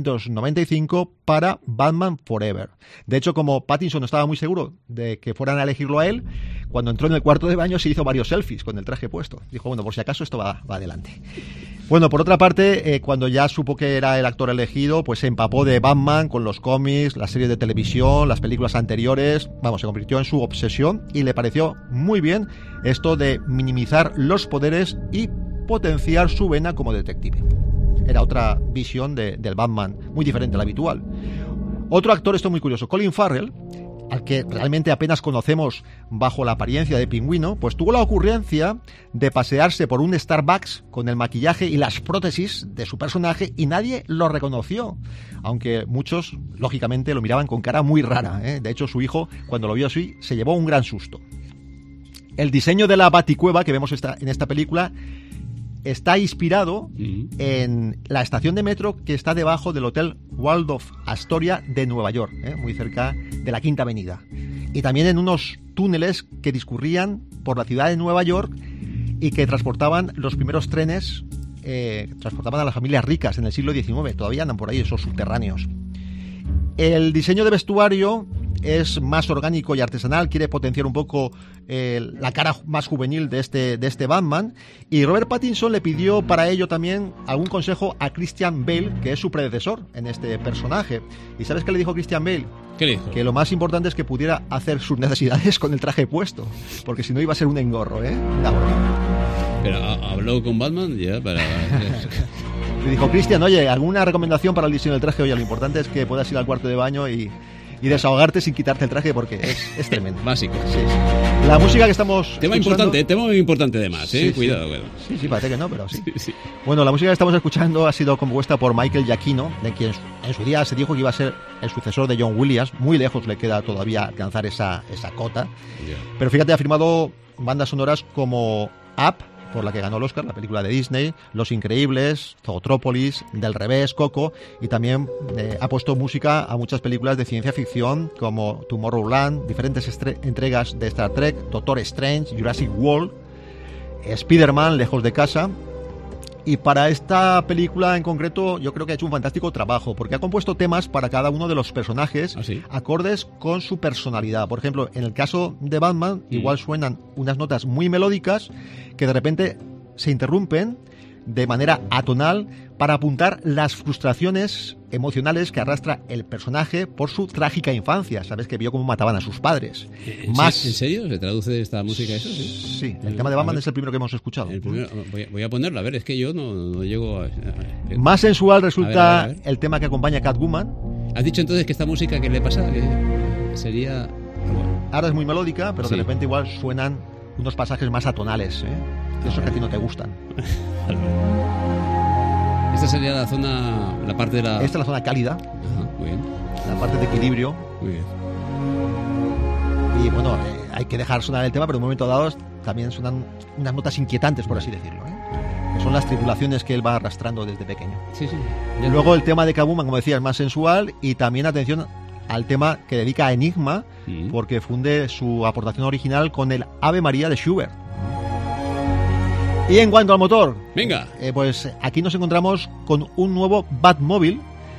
1995 para Batman Forever. De hecho, como Pattinson no estaba muy seguro de que fueran a elegirlo a él, cuando entró en el cuarto de baño se hizo varios selfies con el traje puesto. Dijo, bueno, por si acaso esto va adelante. Bueno, por otra parte, cuando ya supo que era el actor elegido, pues se empapó de Batman con los cómics, las series de televisión, las películas anteriores. Vamos, se convirtió en su obsesión y le pareció muy bien esto de minimizar los poderes y potenciar su vena como detective. Era otra visión del Batman, muy diferente a la habitual. Otro actor, esto es muy curioso, Colin Farrell, al que realmente apenas conocemos bajo la apariencia de Pingüino, pues tuvo la ocurrencia de pasearse por un Starbucks con el maquillaje y las prótesis de su personaje y nadie lo reconoció, aunque muchos, lógicamente, lo miraban con cara muy rara, ¿eh? De hecho, su hijo, cuando lo vio así, se llevó un gran susto. El diseño de la Baticueva que vemos en esta película está inspirado en la estación de metro que está debajo del Hotel Waldorf Astoria de Nueva York, muy cerca de la Quinta Avenida. Y también en unos túneles que discurrían por la ciudad de Nueva York y que transportaban los primeros trenes, transportaban a las familias ricas en el siglo XIX. Todavía andan por ahí esos subterráneos. El diseño de vestuario es más orgánico y artesanal, quiere potenciar un poco la cara más juvenil de este Batman, y Robert Pattinson le pidió para ello también algún consejo a Christian Bale, que es su predecesor en este personaje. ¿Y sabes qué le dijo Christian Bale? ¿Qué le dijo? Que lo más importante es que pudiera hacer sus necesidades con el traje puesto, porque si no iba a ser un engorro, ¿eh? Una broma. Pero habló con Batman ya para... Le dijo, Christian, oye, ¿alguna recomendación para el diseño del traje? Oye, lo importante es que puedas ir al cuarto de baño y desahogarte sin quitarte el traje, porque es tremendo. Básico. Sí. La música que estamos tema muy importante además, ¿eh? Sí, cuidado. Sí. Sí, parece que no, pero sí. Sí. Bueno, la música que estamos escuchando ha sido compuesta por Michael Giacchino, de quien en su día se dijo que iba a ser el sucesor de John Williams. Muy lejos le queda todavía alcanzar esa cota. Yeah. Pero fíjate, ha firmado bandas sonoras como Up, por la que ganó el Oscar, la película de Disney, Los Increíbles, Zootrópolis, Del Revés, Coco, y también ha puesto música a muchas películas de ciencia ficción como Tomorrowland, diferentes entregas de Star Trek, Doctor Strange, Jurassic World, Spider-Man, Lejos de Casa. Y para esta película en concreto yo creo que ha hecho un fantástico trabajo, porque ha compuesto temas para cada uno de los personajes, acordes con su personalidad. Por ejemplo, en el caso de Batman, igual suenan unas notas muy melódicas que de repente se interrumpen de manera atonal para apuntar las frustraciones emocionales que arrastra el personaje por su trágica infancia. Sabes que vio cómo mataban a sus padres. ¿En serio? ¿Se traduce esta música a eso? Sí, el tema de Batman es el primero que hemos escuchado. Voy a ponerlo, a ver, es que yo no llego a... Más sensual resulta a ver. El tema que acompaña a Catwoman. ¿Has dicho entonces que esta música qué le pasa? Que sería... Ahora es muy melódica, pero de repente igual suenan unos pasajes más atonales, de esos que a ti no te gustan. Esta sería la parte de la... Esta es la zona cálida. Ajá, muy bien. La parte de equilibrio. Muy bien. Y bueno, hay que dejar sonar el tema, pero en un momento dado también suenan unas notas inquietantes, por así decirlo, que son las tribulaciones que él va arrastrando desde pequeño. Sí. Y luego el tema de Catwoman, como decía, es más sensual, y también atención al tema que dedica a Enigma, porque funde su aportación original con el Ave María de Schubert. Y en cuanto al motor, venga, pues aquí nos encontramos con un nuevo Batmobile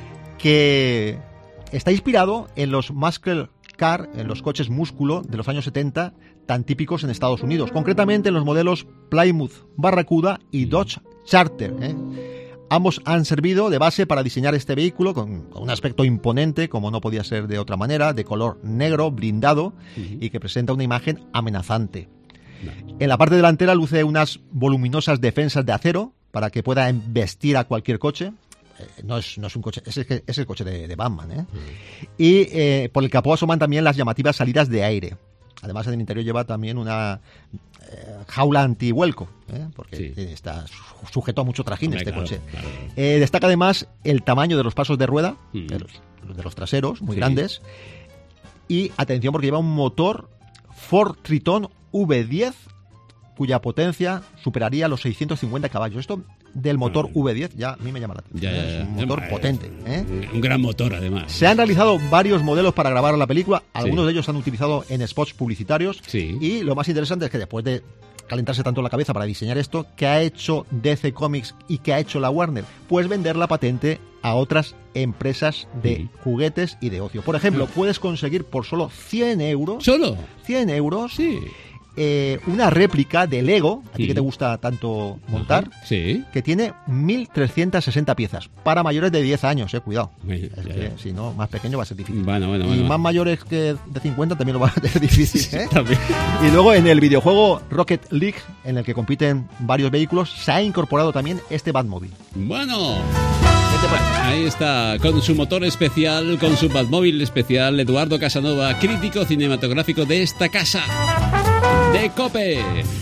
que está inspirado en los muscle car, en los coches músculo de los años 70, tan típicos en Estados Unidos, concretamente en los modelos Plymouth Barracuda y Dodge Charter. Ambos han servido de base para diseñar este vehículo con un aspecto imponente, como no podía ser de otra manera, de color negro, blindado, y que presenta una imagen amenazante. En la parte delantera luce unas voluminosas defensas de acero para que pueda embestir a cualquier coche. No es un coche, es el coche de Batman, Y por el capó asoman también las llamativas salidas de aire. Además, en el interior lleva también una jaula antivuelco, porque está sujeto a mucho trajín este coche. Claro. Destaca además el tamaño de los pasos de rueda, de los traseros, muy grandes. Y atención, porque lleva un motor Ford Triton V10, cuya potencia superaría los 650 caballos. Esto del motor V10 ya a mí me llama la atención. Es un motor potente. Un gran motor, además. Se han realizado varios modelos para grabar la película. Algunos de ellos se han utilizado en spots publicitarios. Y lo más interesante es que después de calentarse tanto la cabeza para diseñar esto, ¿qué ha hecho DC Comics y qué ha hecho la Warner? Pues vender la patente a otras empresas de juguetes y de ocio. Por ejemplo, puedes conseguir por solo 100 euros... ¿Solo? 100 euros... Sí. Una réplica de Lego, a ti que te gusta tanto montar, que tiene 1.360 piezas para mayores de 10 años, cuidado. Que, si no, más pequeño va a ser difícil. Y más mayores que de 50 también lo va a ser difícil. Y luego en el videojuego Rocket League, en el que compiten varios vehículos, se ha incorporado también este Batmobile. Bueno, ahí está, con su motor especial, con su Batmóvil especial, Eduardo Casanova, crítico cinematográfico de esta casa de COPE.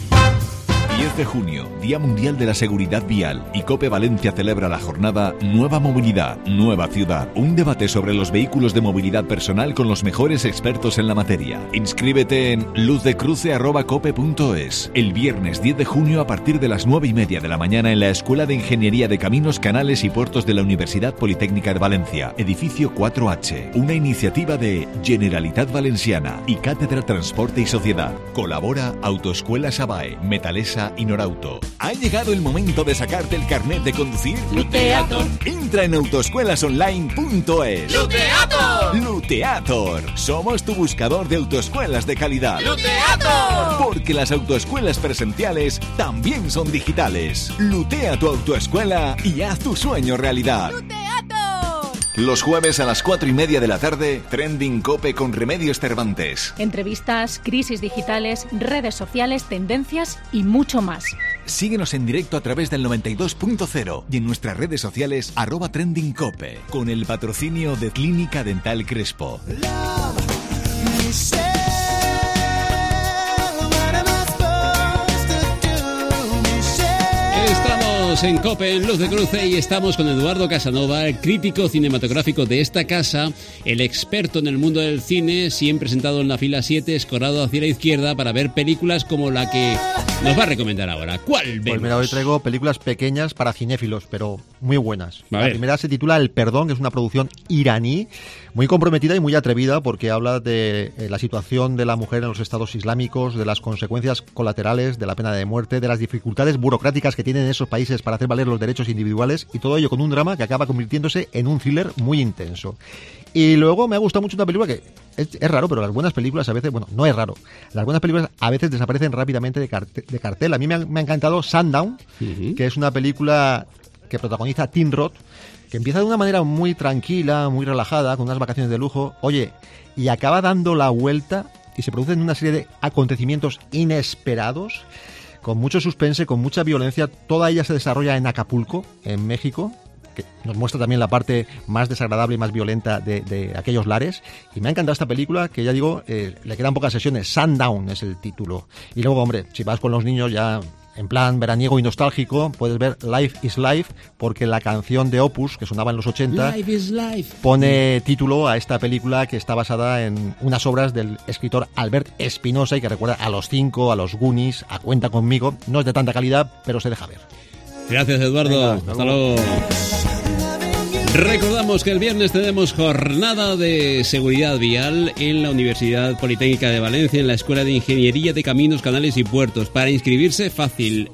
10 de junio, Día Mundial de la Seguridad Vial, y COPE Valencia celebra la jornada Nueva Movilidad, Nueva Ciudad. Un debate sobre los vehículos de movilidad personal con los mejores expertos en la materia. Inscríbete en luzdecruce@cope.es. El viernes 10 de junio a partir de las 9:30 de la mañana en la Escuela de Ingeniería de Caminos, Canales y Puertos de la Universidad Politécnica de Valencia, edificio 4H. Una iniciativa de Generalitat Valenciana y Cátedra Transporte y Sociedad. Colabora Autoescuela Sabae, Metalesa y Norauto. ¿Ha llegado el momento de sacarte el carnet de conducir? ¡Luteator! Entra en autoescuelasonline.es. ¡Luteator! ¡Luteator! Somos tu buscador de autoescuelas de calidad. ¡Luteator! Porque las autoescuelas presenciales también son digitales. Lutea tu autoescuela y haz tu sueño realidad. Los jueves a las 4:30 de la tarde, Trending COPE con Remedios Cervantes. Entrevistas, crisis digitales, redes sociales, tendencias y mucho más. Síguenos en directo a través del 92.0 y en nuestras redes sociales @TrendingCope, con el patrocinio de Clínica Dental Crespo. Estamos en COPE, en Luz de Cruce, y estamos con Eduardo Casanova, el crítico cinematográfico de esta casa, el experto en el mundo del cine, siempre sentado en la fila 7, escorado hacia la izquierda para ver películas como la que nos va a recomendar ahora. ¿Cuál vemos? Pues mira, hoy traigo películas pequeñas para cinéfilos, pero muy buenas. La primera se titula El Perdón, que es una producción iraní, muy comprometida y muy atrevida, porque habla de la situación de la mujer en los estados islámicos, de las consecuencias colaterales de la pena de muerte, de las dificultades burocráticas que tienen esos países para hacer valer los derechos individuales, y todo ello con un drama que acaba convirtiéndose en un thriller muy intenso. Y luego me ha gustado mucho una película que es raro, pero las buenas películas a veces, bueno, no es raro, las buenas películas a veces desaparecen rápidamente de cartel. A mí me ha encantado Sundown, que es una película que protagoniza Tim Roth, que empieza de una manera muy tranquila, muy relajada, con unas vacaciones de lujo, y acaba dando la vuelta y se producen una serie de acontecimientos inesperados, con mucho suspense, con mucha violencia. Toda ella se desarrolla en Acapulco, en México, que nos muestra también la parte más desagradable y más violenta de aquellos lares. Y me ha encantado esta película, que ya digo, le quedan pocas sesiones. Sundown es el título. Y luego, hombre, si vas con los niños ya en plan veraniego y nostálgico, puedes ver Life is Life, porque la canción de Opus, que sonaba en los 80, Life is Life, pone título a esta película, que está basada en unas obras del escritor Albert Espinosa y que recuerda a Los Cinco, a Los Goonies, a Cuenta Conmigo. No es de tanta calidad, pero se deja ver. Gracias, Eduardo. Venga, hasta luego. Recordamos que el viernes tenemos jornada de seguridad vial en la Universidad Politécnica de Valencia, en la Escuela de Ingeniería de Caminos, Canales y Puertos. Para inscribirse, fácil,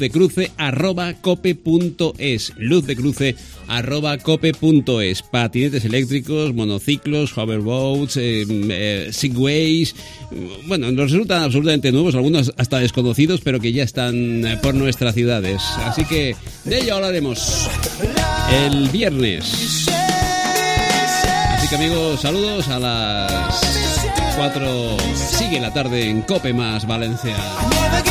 luzdecruce@cope.es, luzdecruce@cope.es. Patinetes eléctricos, monociclos, hoverboats, segways, bueno, nos resultan absolutamente nuevos, algunos hasta desconocidos, pero que ya están por nuestras ciudades. Así que de ello hablaremos el viernes. Así que amigos, saludos. A las 4 sigue la tarde en Cope más Valencia.